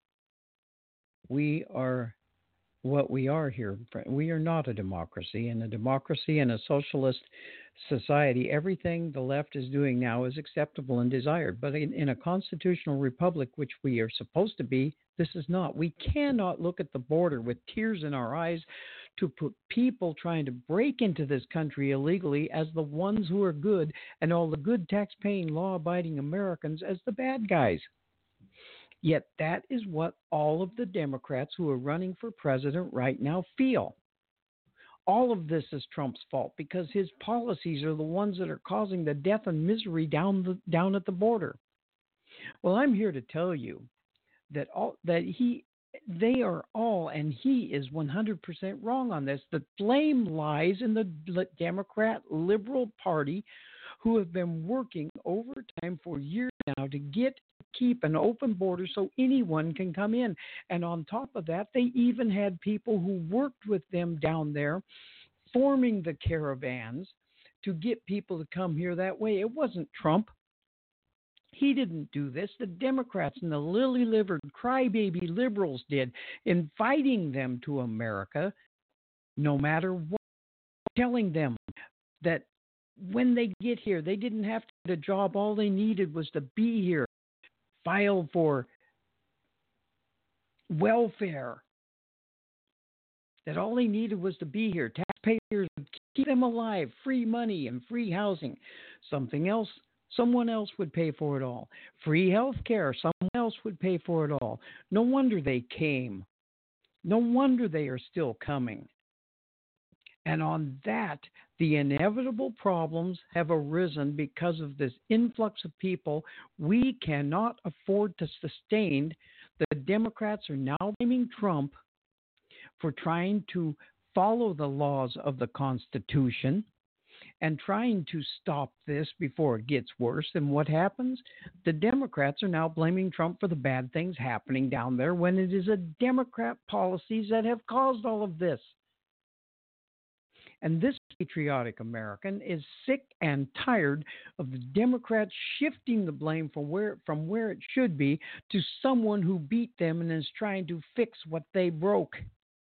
we are what we are here. We are not a democracy. In a democracy and a socialist society, everything the left is doing now is acceptable and desired. But in a constitutional republic, which we are supposed to be, this is not. We cannot look at the border with tears in our eyes to put people trying to break into this country illegally as the ones who are good, and all the good tax-paying, law-abiding Americans as the bad guys. Yet that is what all of the Democrats who are running for president right now feel. All of this is Trump's fault because his policies are the ones that are causing the death and misery down at the border. Well, I'm here to tell you that they are all, and he is 100% wrong on this. The blame lies in the Democrat Liberal Party, who have been working overtime for years now to keep an open border so anyone can come in. And on top of that, they even had people who worked with them down there forming the caravans to get people to come here that way. It wasn't Trump. He didn't do this. The Democrats and the lily-livered crybaby liberals did, inviting them to America no matter what, telling them that when they get here, they didn't have to get a job. All they needed was to be here, file for welfare, that all they needed was to be here. Taxpayers would keep them alive, free money and free housing. Someone else would pay for it all. Free health care, someone else would pay for it all. No wonder they came. No wonder they are still coming. And on that, the inevitable problems have arisen because of this influx of people we cannot afford to sustain. The Democrats are now blaming Trump for trying to follow the laws of the Constitution and trying to stop this before it gets worse. And what happens? The Democrats are now blaming Trump for the bad things happening down there when it is a Democrat policies that have caused all of this. And this patriotic American is sick and tired of the Democrats shifting the blame from where it should be to someone who beat them and is trying to fix what they broke.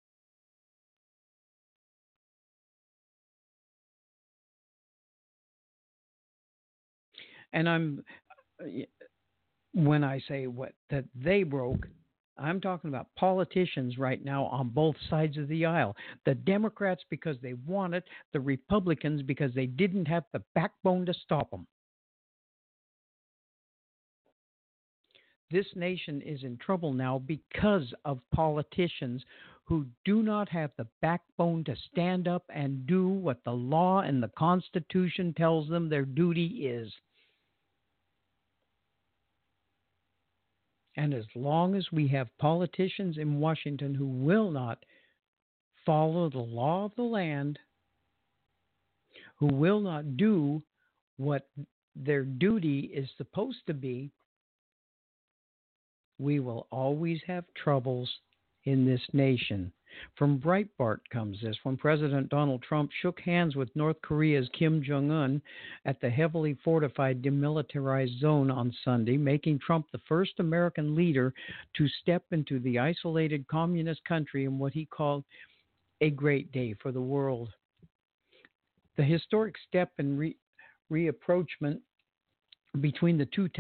And when I say that they broke, I'm talking about politicians right now on both sides of the aisle. The Democrats because they want it, the Republicans because they didn't have the backbone to stop them. This nation is in trouble now because of politicians who do not have the backbone to stand up and do what the law and the Constitution tells them their duty is. And as long as we have politicians in Washington who will not follow the law of the land, who will not do what their duty is supposed to be, we will always have troubles in this nation. From Breitbart comes this. When President Donald Trump shook hands with North Korea's Kim Jong-un at the heavily fortified demilitarized zone on Sunday, making Trump the first American leader to step into the isolated communist country in what he called a great day for the world. The historic step in reapproachment between the two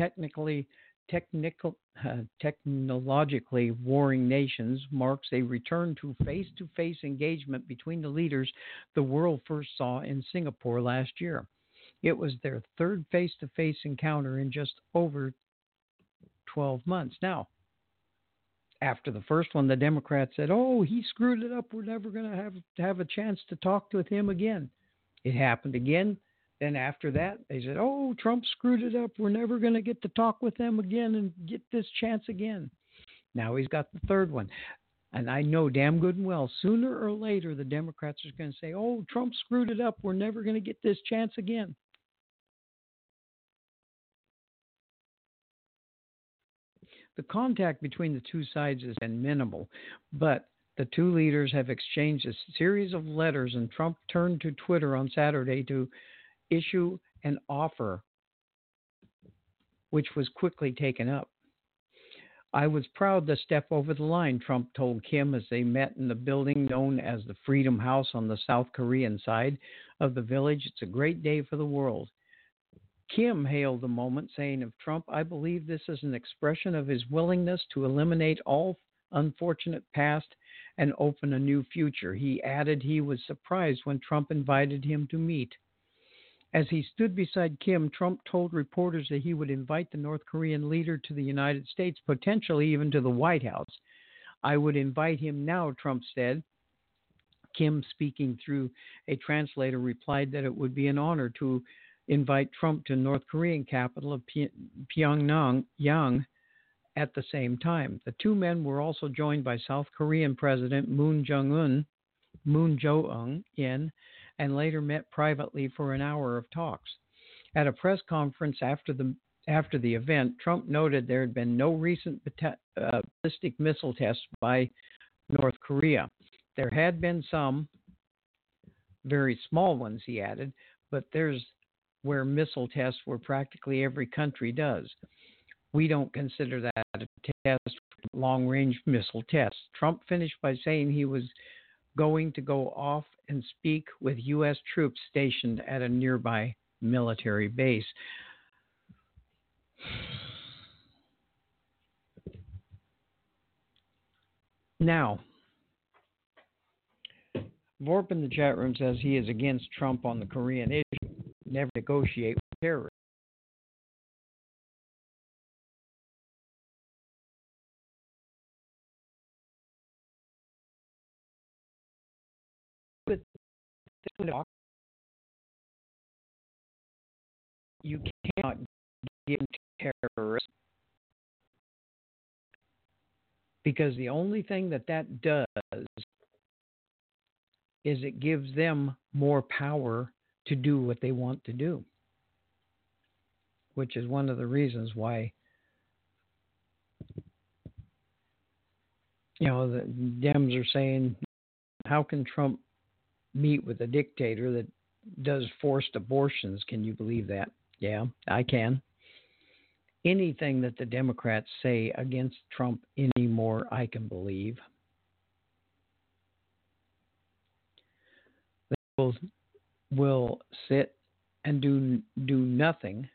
technologically warring nations marks a return to face-to-face engagement between the leaders the world first saw in Singapore last year. It was their third face-to-face encounter in just over 12 months. Now, after the first one, the Democrats said, "Oh, he screwed it up. We're never going to have a chance to talk with him again." It happened again. Then after that, they said, "Oh, Trump screwed it up. We're never going to get to talk with them again and get this chance again." Now he's got the third one. And I know damn good and well, sooner or later, the Democrats are going to say, "Oh, Trump screwed it up. We're never going to get this chance again." The contact between the two sides has been minimal, but the two leaders have exchanged a series of letters, and Trump turned to Twitter on Saturday to issue an offer, which was quickly taken up. "I was proud to step over the line," Trump told Kim as they met in the building known as the Freedom House on the South Korean side of the village. "It's a great day for the world." Kim hailed the moment, saying of Trump, "I believe this is an expression of his willingness to eliminate all unfortunate past and open a new future." He added he was surprised when Trump invited him to meet. As he stood beside Kim, Trump told reporters that he would invite the North Korean leader to the United States, potentially even to the White House. "I would invite him now," Trump said. Kim, speaking through a translator, replied that it would be an honor to invite Trump to North Korean capital of Pyongyang at the same time. The two men were also joined by South Korean President Moon Jae-in, and later met privately for an hour of talks. At a press conference after the event, Trump noted there had been no recent ballistic missile tests by North Korea. There had been some very small ones, he added, but there's where missile tests where practically every country does. "We don't consider that a test for long-range missile tests." Trump finished by saying he was going to go off and speak with U.S. troops stationed at a nearby military base. Now, Vorp in the chat room says he is against Trump on the Korean issue. Never negotiate with terrorists. You cannot give terrorists, because the only thing that does is it gives them more power to do what they want to do, which is one of the reasons why, the Dems are saying, how can Trump meet with a dictator that does forced abortions? Can you believe that? Yeah, I can. Anything that the Democrats say against Trump anymore, I can believe. They will sit and do nothing,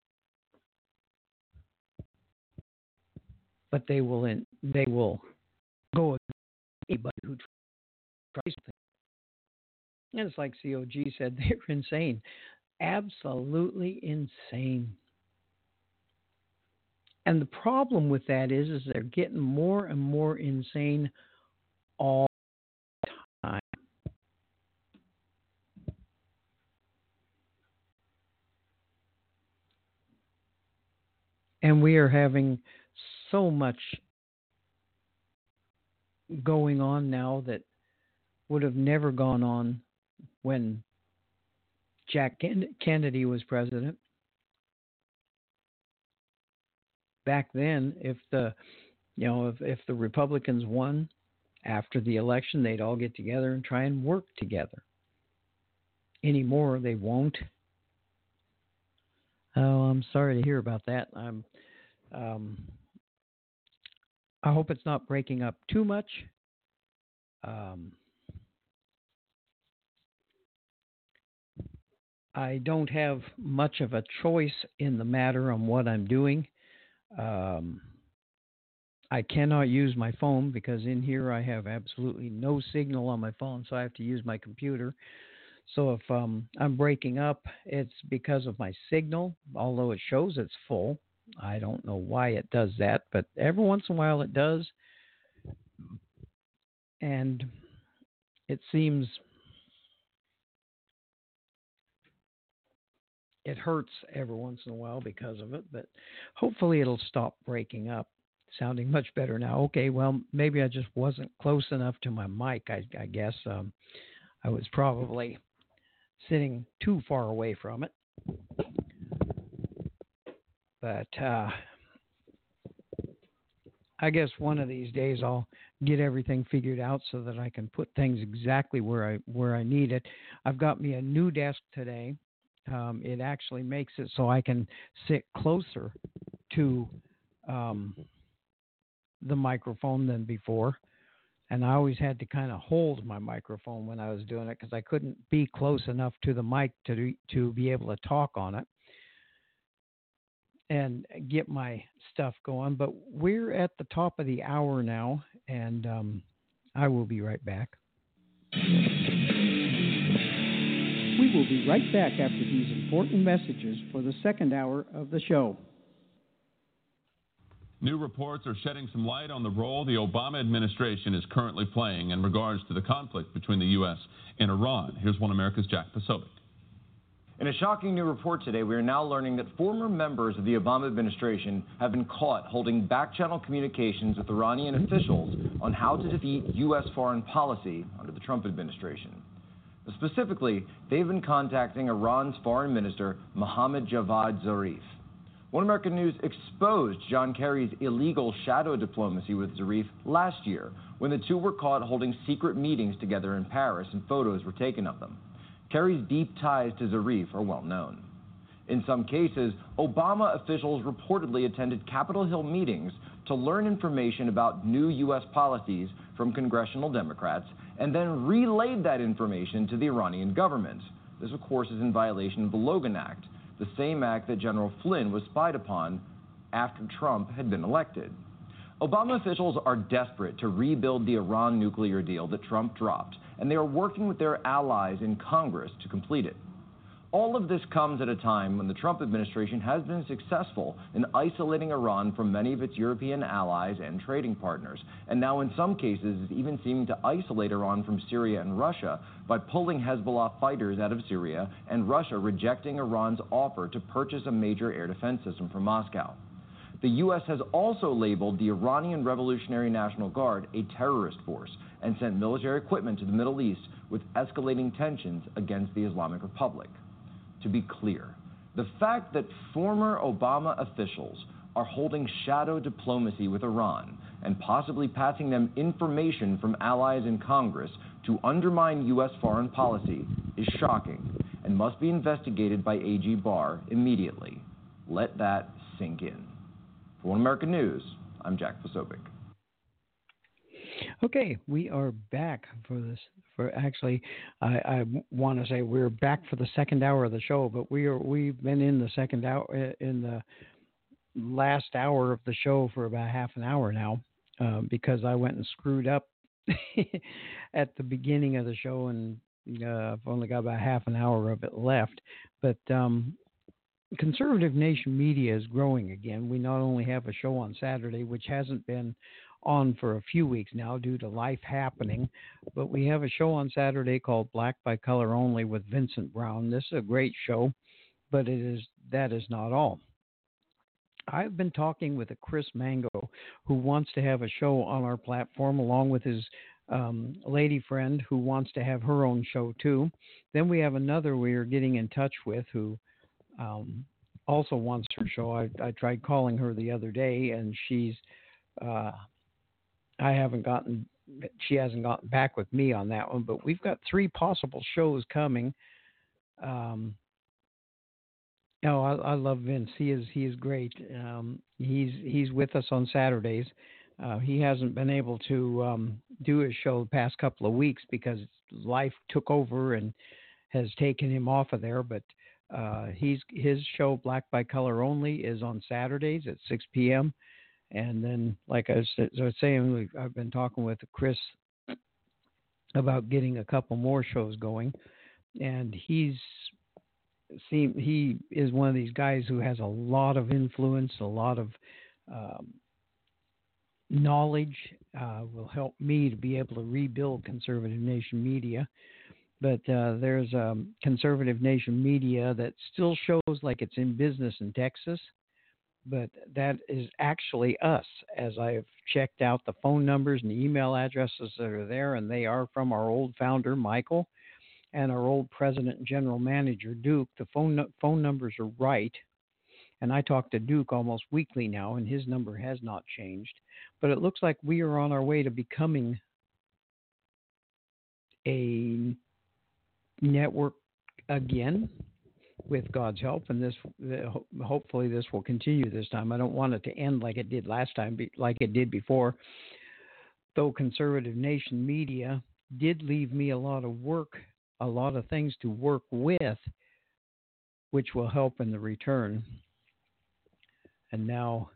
but they will go against anybody who tries something. And it's like COG said, they're insane. Absolutely insane. And the problem with that is they're getting more and more insane all the time. And we are having so much going on now that would have never gone on when Jack Kennedy was president. Back then, if the Republicans won after the election, they'd all get together and try and work together. Anymore, they won't. Oh, I'm sorry to hear about that. I hope it's not breaking up too much. I don't have much of a choice in the matter on what I'm doing. I cannot use my phone because in here I have absolutely no signal on my phone, so I have to use my computer. So if I'm breaking up, it's because of my signal, although it shows it's full. I don't know why it does that, but every once in a while it does. And it seems it hurts every once in a while because of it, but hopefully it'll stop breaking up. Sounding much better now. Okay, well, maybe I just wasn't close enough to my mic. I guess I was probably sitting too far away from it. But I guess one of these days I'll get everything figured out so that I can put things exactly where I need it. I've got me a new desk today. It actually makes it so I can sit closer to the microphone than before. And I always had to kind of hold my microphone when I was doing it because I couldn't be close enough to the mic to be able to talk on it and get my stuff going. But we're at the top of the hour now, and I will be right back. We will be right back after these important messages for the second hour of the show. New reports are shedding some light on the role the Obama administration is currently playing in regards to the conflict between the U.S. and Iran. Here's One America's Jack Posobiec. In a shocking new report today, we are now learning that former members of the Obama administration have been caught holding back-channel communications with Iranian officials on how to defeat U.S. foreign policy under the Trump administration. Specifically, they've been contacting Iran's foreign minister, Mohammad Javad Zarif. One American News exposed John Kerry's illegal shadow diplomacy with Zarif last year when the two were caught holding secret meetings together in Paris and photos were taken of them. Kerry's deep ties to Zarif are well known. In some cases, Obama officials reportedly attended Capitol Hill meetings to learn information about new U.S. policies from congressional Democrats and then relayed that information to the Iranian government. This, of course, is in violation of the Logan Act, the same act that General Flynn was spied upon after Trump had been elected. Obama officials are desperate to rebuild the Iran nuclear deal that Trump dropped, and they are working with their allies in Congress to complete it. All of this comes at a time when the Trump administration has been successful in isolating Iran from many of its European allies and trading partners, and now in some cases is even seeming to isolate Iran from Syria and Russia by pulling Hezbollah fighters out of Syria and Russia rejecting Iran's offer to purchase a major air defense system from Moscow. The U.S. has also labeled the Iranian Revolutionary National Guard a terrorist force and sent military equipment to the Middle East with escalating tensions against the Islamic Republic. To be clear, the fact that former Obama officials are holding shadow diplomacy with Iran and possibly passing them information from allies in Congress to undermine U.S. foreign policy is shocking and must be investigated by AG Barr immediately. Let that sink in. For One American News, I'm Jack Posobiec. Okay, we are back for this. I want to say we're back for the second hour of the show, but we've been in the second hour, in the last hour of the show for about half an hour now, because I went and screwed up at the beginning of the show, and I've only got about half an hour of it left. But Conservative Nation Media is growing again. We not only have a show on Saturday, which hasn't been on for a few weeks now due to life happening, but we have a show on Saturday called Black by Color Only with Vincent Brown. This is a great show, but that is not all. I've been talking with a Chris Mango who wants to have a show on our platform along with his lady friend who wants to have her own show too. Then we have another we are getting in touch with who also wants her show. I tried calling her the other day, and she hasn't gotten back with me on that one. But we've got 3 possible shows coming. I love Vince. He is great. He's with us on Saturdays. He hasn't been able to do his show the past couple of weeks because life took over and has taken him off of there. But his show, Black by Color Only, is on Saturdays at 6 p.m. And then, like I was saying, I've been talking with Chris about getting a couple more shows going. And he is one of these guys who has a lot of influence, a lot of knowledge, will help me to be able to rebuild Conservative Nation Media. But there's Conservative Nation Media that still shows like it's in business in Texas, but that is actually us, as I've checked out the phone numbers and the email addresses that are there, and they are from our old founder, Michael, and our old president and general manager, Duke. The phone numbers are right. And I talk to Duke almost weekly now, and his number has not changed. But it looks like we are on our way to becoming a network again, with God's help. And hopefully this will continue this time. I don't want it to end like it did last time, like it did before. Though Conservative Nation Media did leave me a lot of work, a lot of things to work with, which will help in the return. And now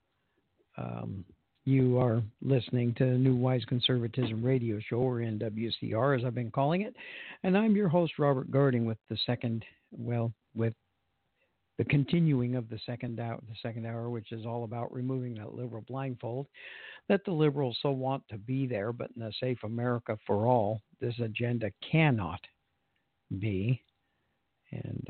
you are listening to the New Wise Conservatism Radio Show, or NWCR, as I've been calling it. And I'm your host, Robert Garding, with with the continuing of the second hour, which is all about removing that liberal blindfold that the liberals so want to be there. But in a safe America for all, this agenda cannot be. And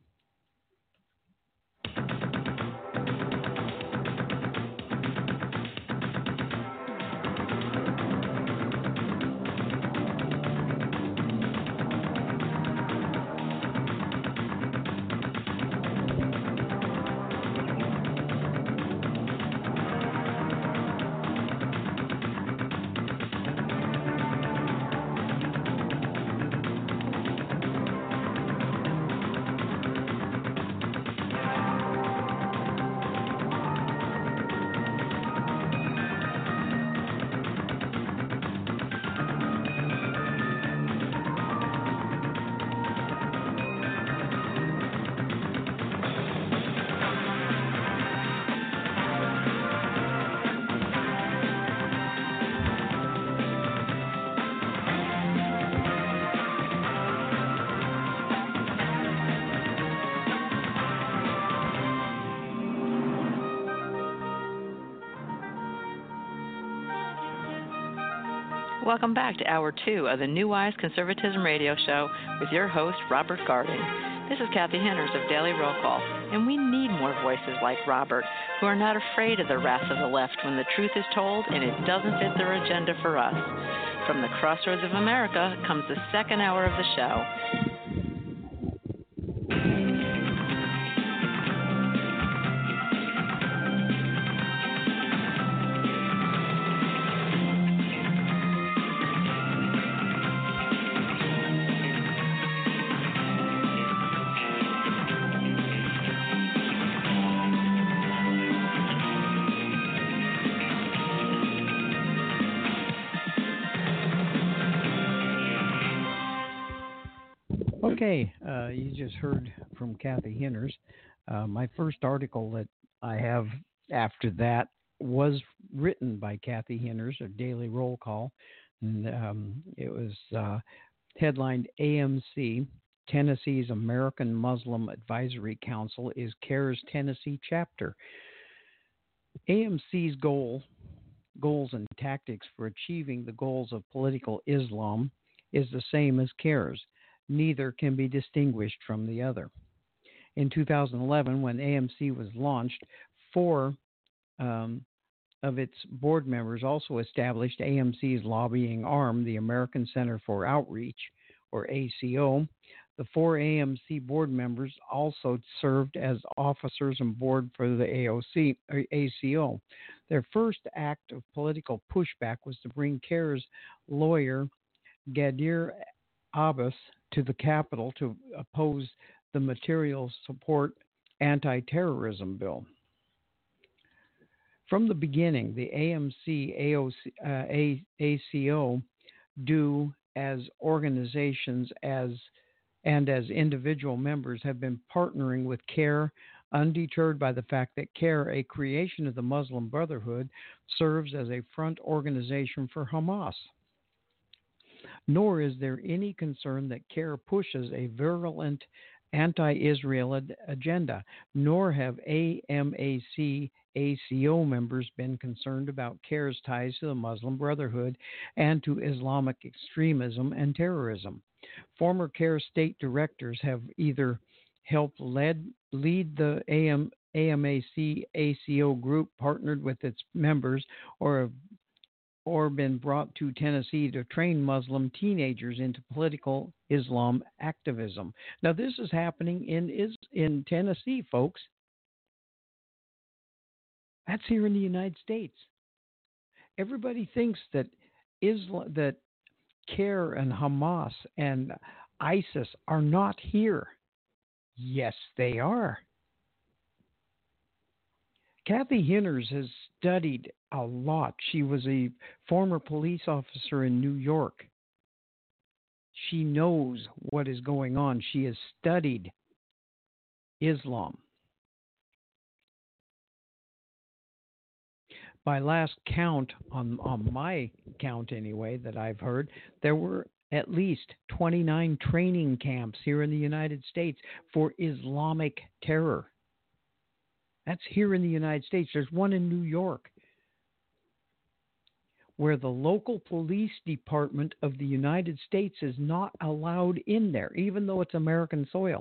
Welcome back to Hour 2 of the New Wise Conservatism Radio Show with your host, Robert Garding. This is Kathy Henners of Daily Roll Call, and we need more voices like Robert who are not afraid of the wrath of the left when the truth is told and it doesn't fit their agenda for us. From the crossroads of America comes the second hour of the show. Okay, you just heard from Kathy Henners. My first article that I have after that was written by Kathy Henners of Daily Roll Call. And it was headlined AMC, Tennessee's American Muslim Advisory Council is CARE's Tennessee chapter. AMC's goals and tactics for achieving the goals of political Islam is the same as CARE's. Neither can be distinguished from the other. In 2011, when AMC was launched, four of its board members also established AMC's lobbying arm, the American Center for Outreach, or ACO. The 4 AMC board members also served as officers on board for the ACO. Their first act of political pushback was to bring CARE's lawyer, Gadir Abbas, to the Capitol to oppose the material support anti-terrorism bill. From the beginning, the AMC ACO do as organizations and as individual members have been partnering with CARE, undeterred by the fact that CARE, a creation of the Muslim Brotherhood, serves as a front organization for Hamas. Nor is there any concern that CARE pushes a virulent anti-Israel agenda, nor have AMAC ACO members been concerned about CARE's ties to the Muslim Brotherhood and to Islamic extremism and terrorism. Former CARE state directors have either helped lead the AMAC ACO group, partnered with its members, or been brought to Tennessee to train Muslim teenagers into political Islam activism. Now, this is happening in Tennessee, folks. That's here in the United States. Everybody thinks that CARE and Hamas and ISIS are not here. Yes, they are. Kathy Henners has studied a lot. She was a former police officer in New York. She knows what is going on. She has studied Islam. By last count, on my count anyway, that I've heard, there were at least 29 training camps here in the United States for Islamic terror. That's here in the United States. There's one in New York where the local police department of the United States is not allowed in there, even though it's American soil.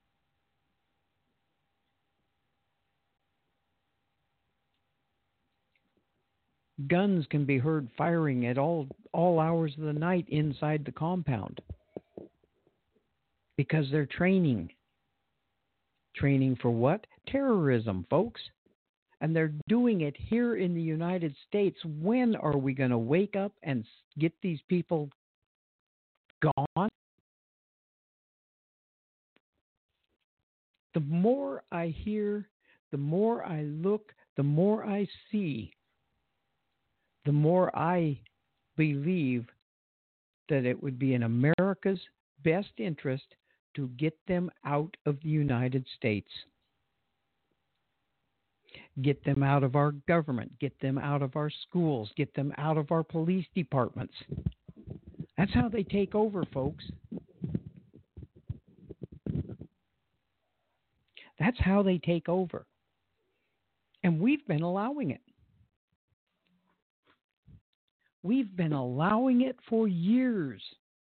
Guns can be heard firing at all hours of the night inside the compound because they're training. Training for what? Terrorism, folks. And they're doing it here in the United States. When are we going to wake up and get these people gone? The more I hear, the more I look, the more I see, the more I believe that it would be in America's best interest to get them out of the United States. Get them out of our government. Get them out of our schools. Get them out of our police departments. That's how they take over, folks. That's how they take over. And we've been allowing it. We've been allowing it for years.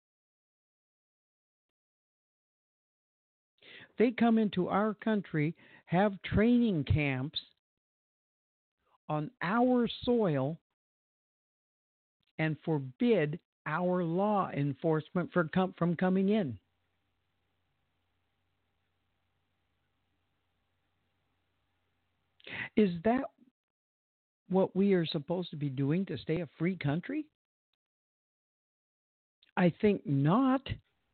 They come into our country, have training camps on our soil, and forbid our law enforcement from coming in. Is that what we are supposed to be doing to stay a free country? I think not.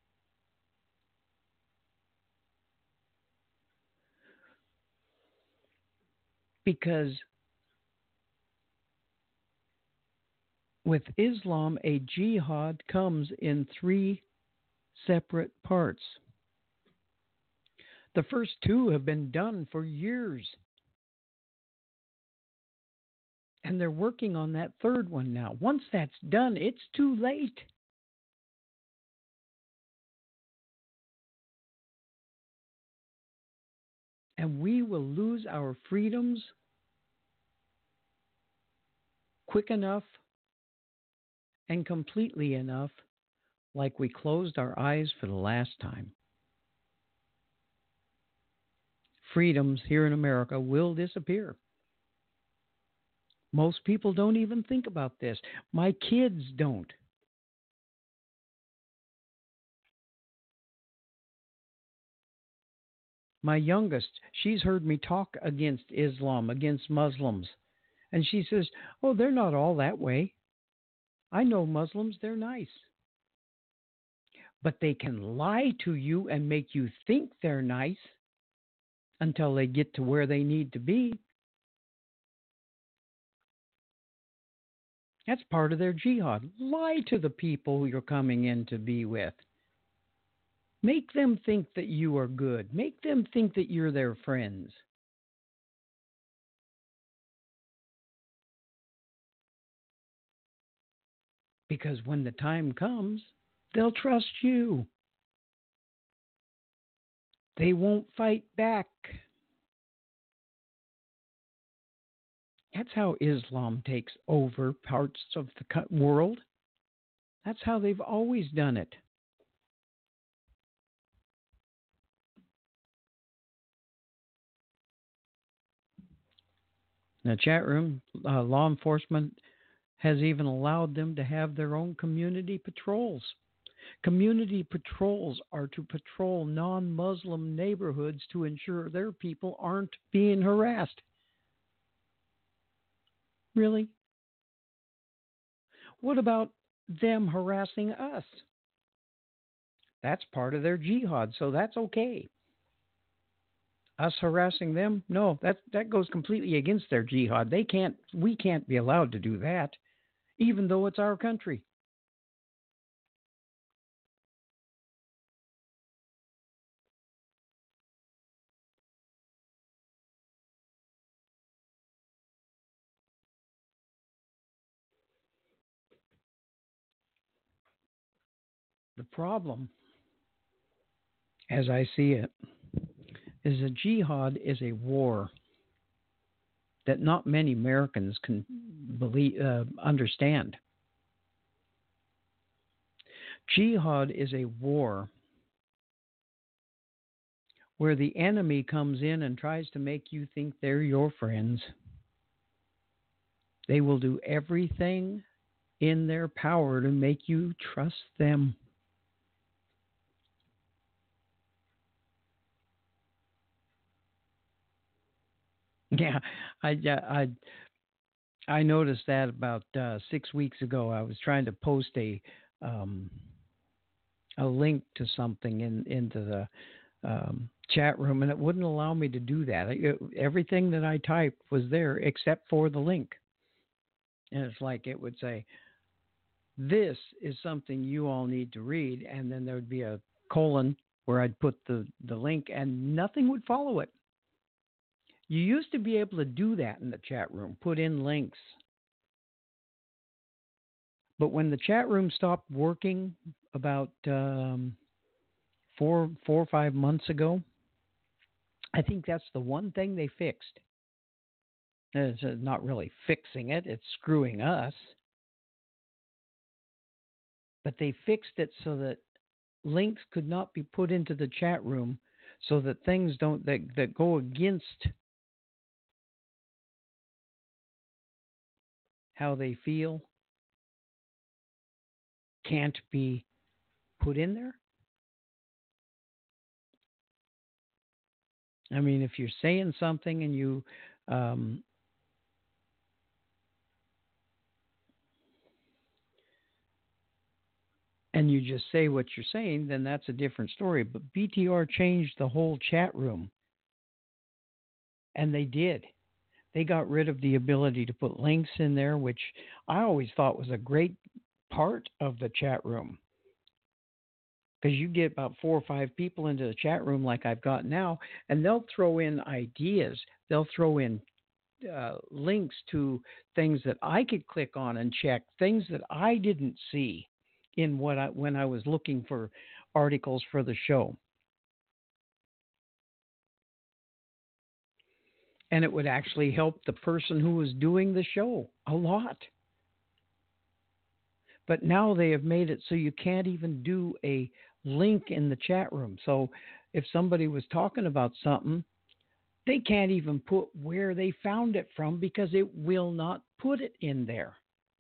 Because with Islam, a jihad comes in 3 separate parts. The first 2 have been done for years. And they're working on that 3rd one now. Once that's done, it's too late. And we will lose our freedoms quick enough and completely enough, like we closed our eyes for the last time. Freedoms here in America will disappear. Most people don't even think about this. My kids don't. My youngest, she's heard me talk against Islam, against Muslims. And she says, oh, they're not all that way. I know Muslims, they're nice. But they can lie to you and make you think they're nice until they get to where they need to be. That's part of their jihad. Lie to the people who you're coming in to be with. Make them think that you are good. Make them think that you're their friends. Because when the time comes, they'll trust you. They won't fight back. That's how Islam takes over parts of the world. That's how they've always done it. In the chat room, law enforcement has even allowed them to have their own community patrols. Community patrols are to patrol non-Muslim neighborhoods to ensure their people aren't being harassed. Really? What about them harassing us? That's part of their jihad, so that's okay. Us harassing them? No, that goes completely against their jihad. We can't be allowed to do that, even though it's our country. The problem, as I see it, is a jihad is a war that not many Americans can understand. Jihad is a war where the enemy comes in and tries to make you think they're your friends. They will do everything in their power to make you trust them. Yeah, I noticed that about 6 weeks ago. I was trying to post a link to something into the chat room, and it wouldn't allow me to do that. Everything that I typed was there except for the link. And it's like it would say, this is something you all need to read, and then there would be a colon where I'd put the link, and nothing would follow it. You used to be able to do that in the chat room, put in links. But when the chat room stopped working about 4 or 5 months ago, I think that's the one thing they fixed. It's not really fixing it, it's screwing us. But they fixed it so that links could not be put into the chat room so that things that go against how they feel can't be put in there. I mean, if you're saying something and you just say what you're saying, then that's a different story. But BTR changed the whole chat room. And they did. They got rid of the ability to put links in there, which I always thought was a great part of the chat room. Because you get about 4 or 5 people into the chat room like I've got now, and they'll throw in ideas. They'll throw in links to things that I could click on and check, things that I didn't see in when I was looking for articles for the show. And it would actually help the person who was doing the show a lot. But now they have made it so you can't even do a link in the chat room. So if somebody was talking about something, They can't even put where they found it from because it will not put it in there.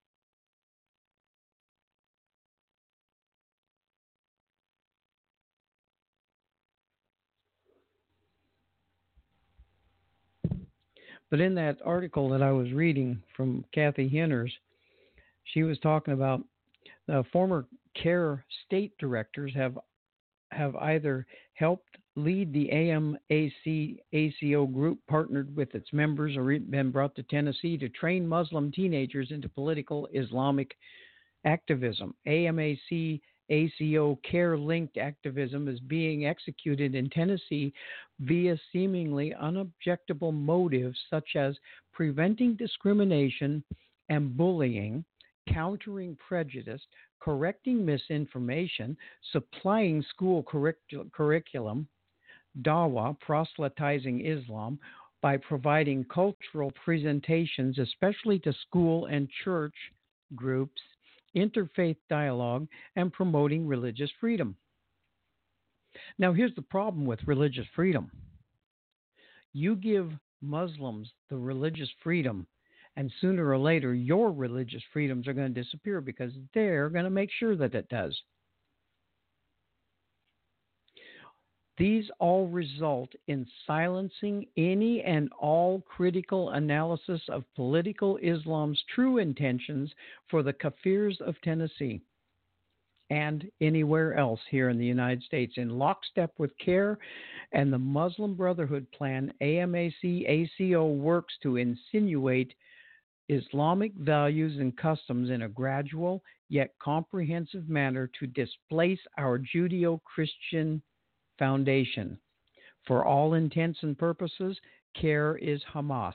But in that article that I was reading from Kathy Henners, she was talking about former CARE state directors have either helped lead the AMAC-ACO group partnered with its members or been brought to Tennessee to train Muslim teenagers into political Islamic activism. AMAC-ACO CARE-linked activism is being executed in Tennessee via seemingly unobjectable motives such as preventing discrimination and bullying, countering prejudice, correcting misinformation, supplying school curriculum, dawah, proselytizing Islam, by providing cultural presentations, especially to school and church groups, interfaith dialogue, and promoting religious freedom. Now, here's the problem with religious freedom. You give Muslims the religious freedom, and sooner or later, your religious freedoms are going to disappear because they're going to make sure that it does. These all result in silencing any and all critical analysis of political Islam's true intentions for the Kafirs of Tennessee and anywhere else here in the United States. In lockstep with CARE and the Muslim Brotherhood Plan, AMAC-ACO works to insinuate Islamic values and customs in a gradual yet comprehensive manner to displace our Judeo-Christian foundation. For all intents and purposes, CARE is Hamas.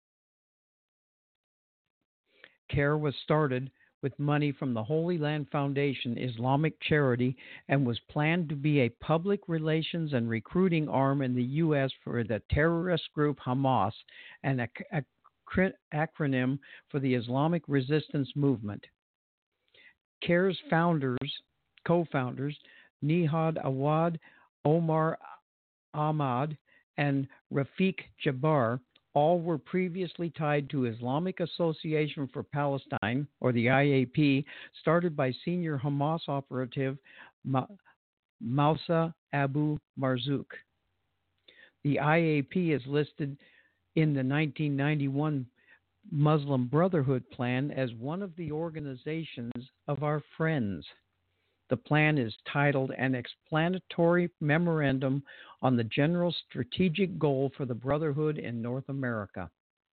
CARE was started with money from the Holy Land Foundation Islamic charity and was planned to be a public relations and recruiting arm in the U.S. for the terrorist group Hamas, an acronym for the Islamic Resistance Movement. CARE's co-founders, Nihad Awad, Omar Ahmad, and Rafiq Jabbar, all were previously tied to Islamic Association for Palestine, or the IAP, started by senior Hamas operative Moussa Abu Marzouk. The IAP is listed in the 1991 Muslim Brotherhood Plan as one of the organizations of our friends. The plan is titled An Explanatory Memorandum on the General Strategic Goal for the Brotherhood in North America.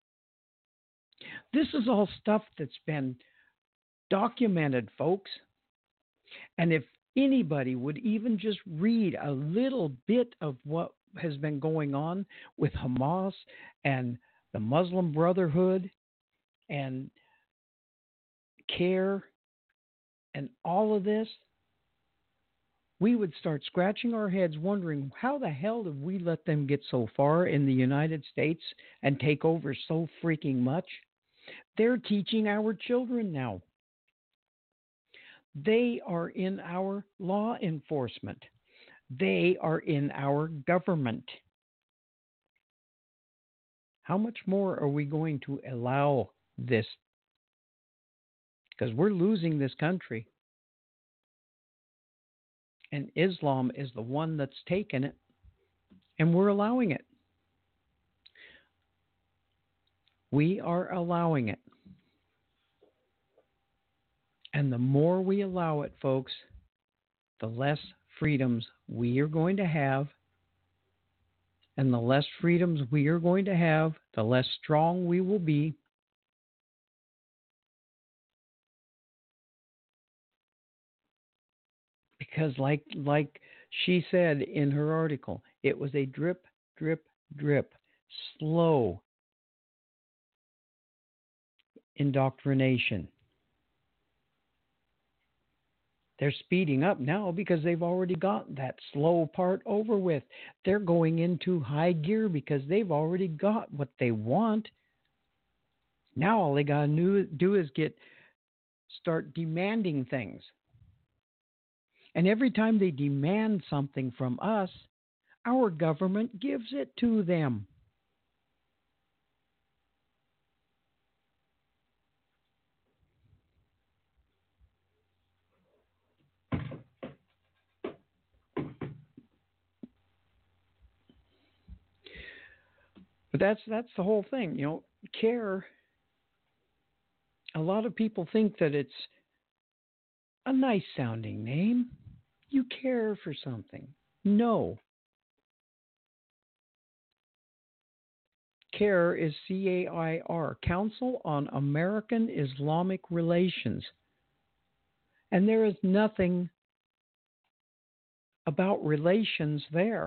This is all stuff that's been documented, folks. And if anybody would even just read a little bit of what has been going on with Hamas and the Muslim Brotherhood and CARE and all of this, we would start scratching our heads wondering how the hell did we let them get so far in the United States and take over so freaking much? They're teaching our children now. They are in our law enforcement. They are in our government. How much more are we going to allow this? Because we're losing this country. And Islam is the one that's taken it, and we're allowing it. We are allowing it. And the more we allow it, folks, the less freedoms we are going to have. And the less freedoms we are going to have, the less strong we will be. Because like she said in her article, it was a drip, drip, drip, slow indoctrination. They're speeding up now because they've already got that slow part over with. They're going into high gear because they've already got what they want. Now all they got to do is start demanding things. And every time they demand something from us, our government gives it to them. But that's the whole thing. CARE, a lot of people think that it's a nice sounding name. You care for something. No. CAIR is CAIR, Council on American Islamic Relations. And there is nothing about relations there.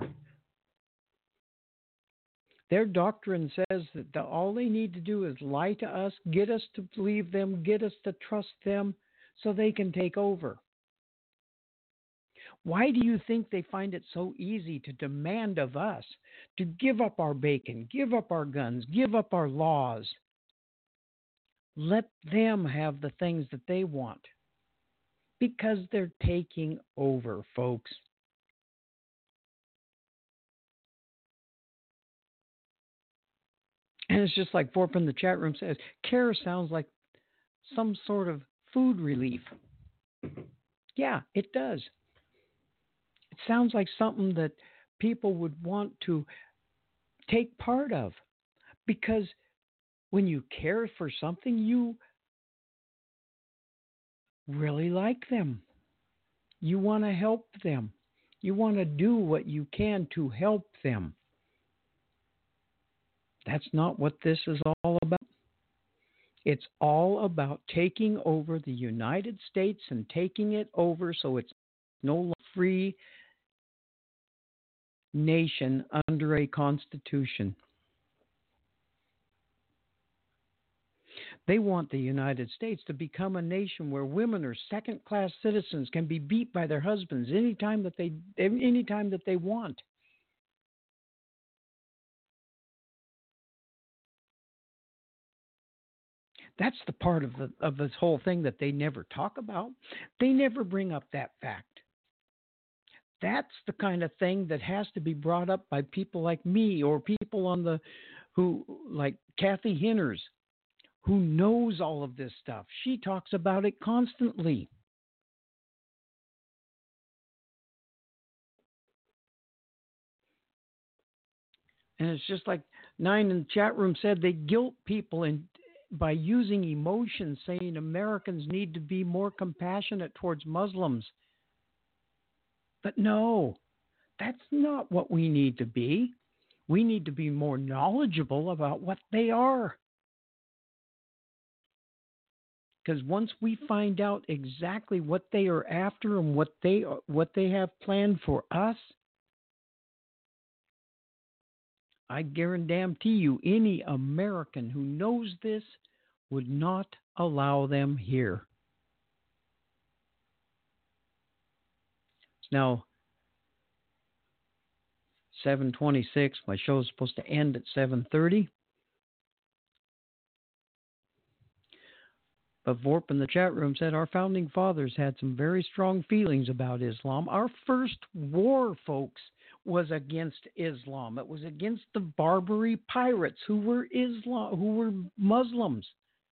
Their doctrine says that all they need to do is lie to us, get us to believe them, get us to trust them so they can take over. Why do you think they find it so easy to demand of us to give up our bacon, give up our guns, give up our laws? Let them have the things that they want. Because they're taking over, folks. And it's just like Thorpe in the chat room says, CARE sounds like some sort of food relief. Yeah, it does. It sounds like something that people would want to take part of. Because when you care for something, you really like them. You want to help them. You want to do what you can to help them. That's not what this is all about. It's all about taking over the United States and taking it over so it's no longer a free nation under a constitution. They want the United States to become a nation where women are second-class citizens, can be beat by their husbands anytime that they want. That's the part of this whole thing that they never talk about. They never bring up that fact. That's the kind of thing that has to be brought up by people like me or people like Kathy Hinners, who knows all of this stuff. She talks about it constantly. And it's just like Nine in the chat room said, they guilt people by using emotion, saying Americans need to be more compassionate towards Muslims. But no, that's not what we need to be. We need to be more knowledgeable about what they are. Because once we find out exactly what they are after and what they have planned for us, I guarantee you any American who knows this would not allow them here. It's now 7:26. My show is supposed to end at 7:30. But Vorp in the chat room said our founding fathers had some very strong feelings about Islam. Our first war, folks, was against Islam. It was against the Barbary pirates who were Muslims.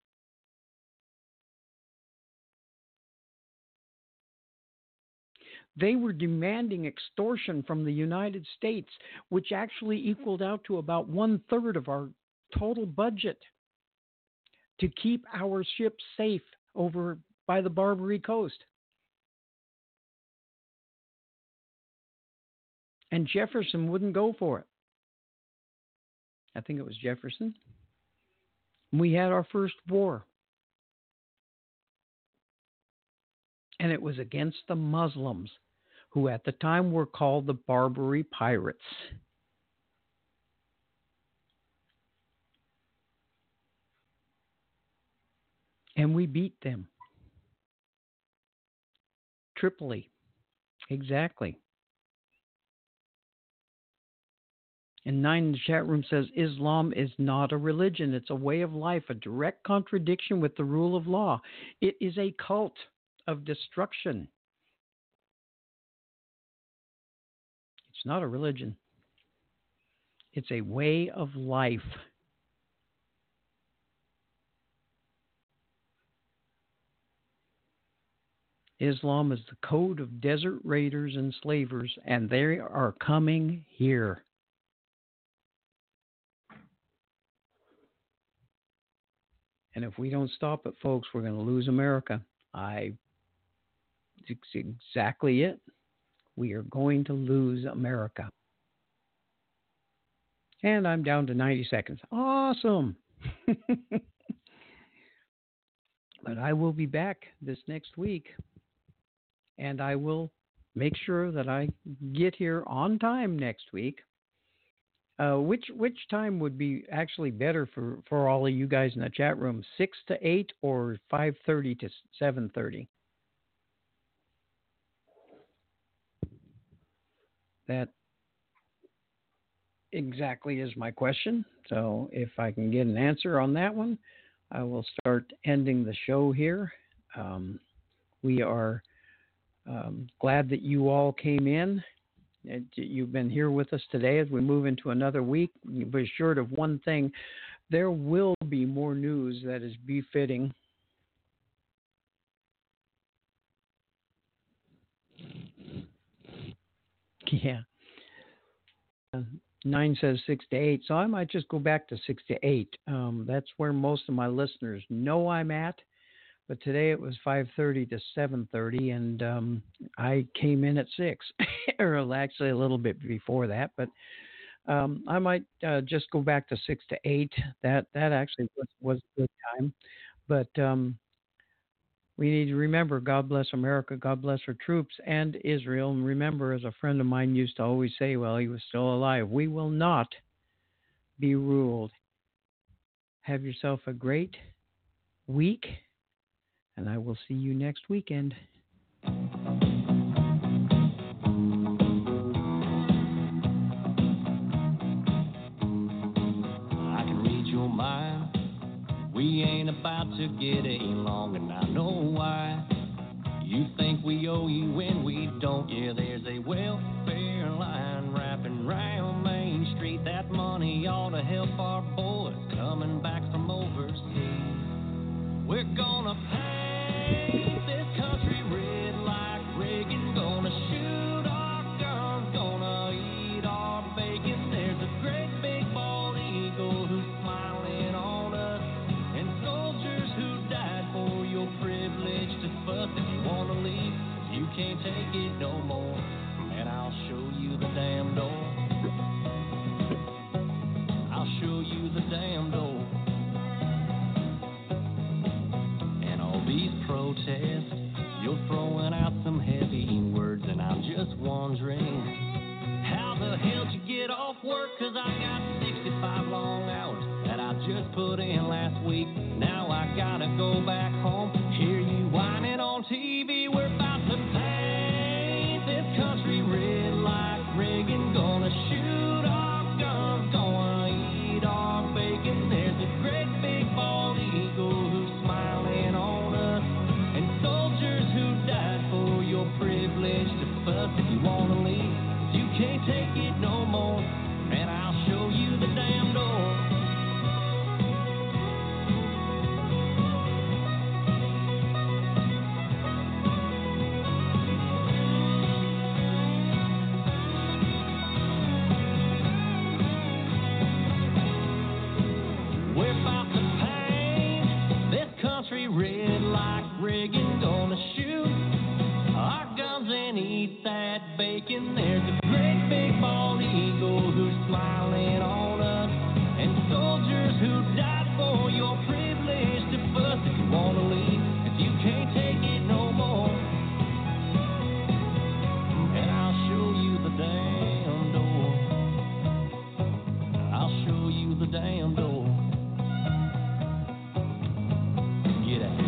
They were demanding extortion from the United States, which actually equaled out to about 1/3 of our total budget to keep our ships safe over by the Barbary coast. And Jefferson wouldn't go for it. I think it was Jefferson. We had our first war. And it was against the Muslims, who at the time were called the Barbary pirates. And we beat them. Tripoli. Exactly. And Nine in the chat room says, Islam is not a religion. It's a way of life, a direct contradiction with the rule of law. It is a cult of destruction. It's not a religion. It's a way of life. Islam is the code of desert raiders and slavers, and they are coming here. And if we don't stop it, folks, we're going to lose America. It's exactly it. We are going to lose America. And I'm down to 90 seconds. Awesome. But I will be back this next week, and I will make sure that I get here on time next week. Which time would be actually better for all of you guys in the chat room? 6 to 8 or 5:30 to 7:30? That exactly is my question. So if I can get an answer on that one, I will start ending the show here. We are glad that you all came in. You've been here with us today as we move into another week. Be assured of one thing: there will be more news that is befitting. Yeah. 9 says 6 to 8, so I might just go back to 6 to 8. That's where most of my listeners know I'm at. But today it was 5:30 to 7:30, and I came in at 6, or actually a little bit before that. But I might just go back to 6 to 8. That actually was a good time. But we need to remember, God bless America, God bless our troops and Israel. And remember, as a friend of mine used to always say, while he was still alive, we will not be ruled. Have yourself a great week, and I will see you next weekend. I can read your mind. We ain't about to get along, and I know why. You think we owe you when we don't. Yeah, there's a welfare line wrapping round Main Street. That money ought to help our boys coming back from overseas. We're gonna paint this country red like Reagan. Gonna shoot our guns, gonna eat our bacon. There's a great big bald eagle who's smiling on us, and soldiers who died for your privilege to fuss. If you wanna leave, you can't take it no more, and I'll show you the damn door. I'll show you the damn door. These protests, you're throwing out some heavy words, and I'm just wondering, how the hell did you get off work? 'Cause I got 65 long hours that I just put in last week. Now I gotta go back home, hear you whining on TV. We're about to paint this country red like Reagan. Gonna shoot our guns, gonna eat our bacon. There's a great big bald eagle who's smiling on privilege to fuss. If you wanna leave, you can't take it no more, and I'll show you the damn door. We're about to paint this country red like Reagan. Gonna shoot our guns and eat that bacon. There's a great big bald eagle who's smiling on us, and soldiers who died for your privilege to fuss. If you wanna leave, if you can't take it no more, and I'll show you the damn door. I'll show you the damn door. Get out.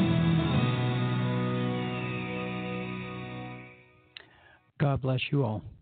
God bless you all.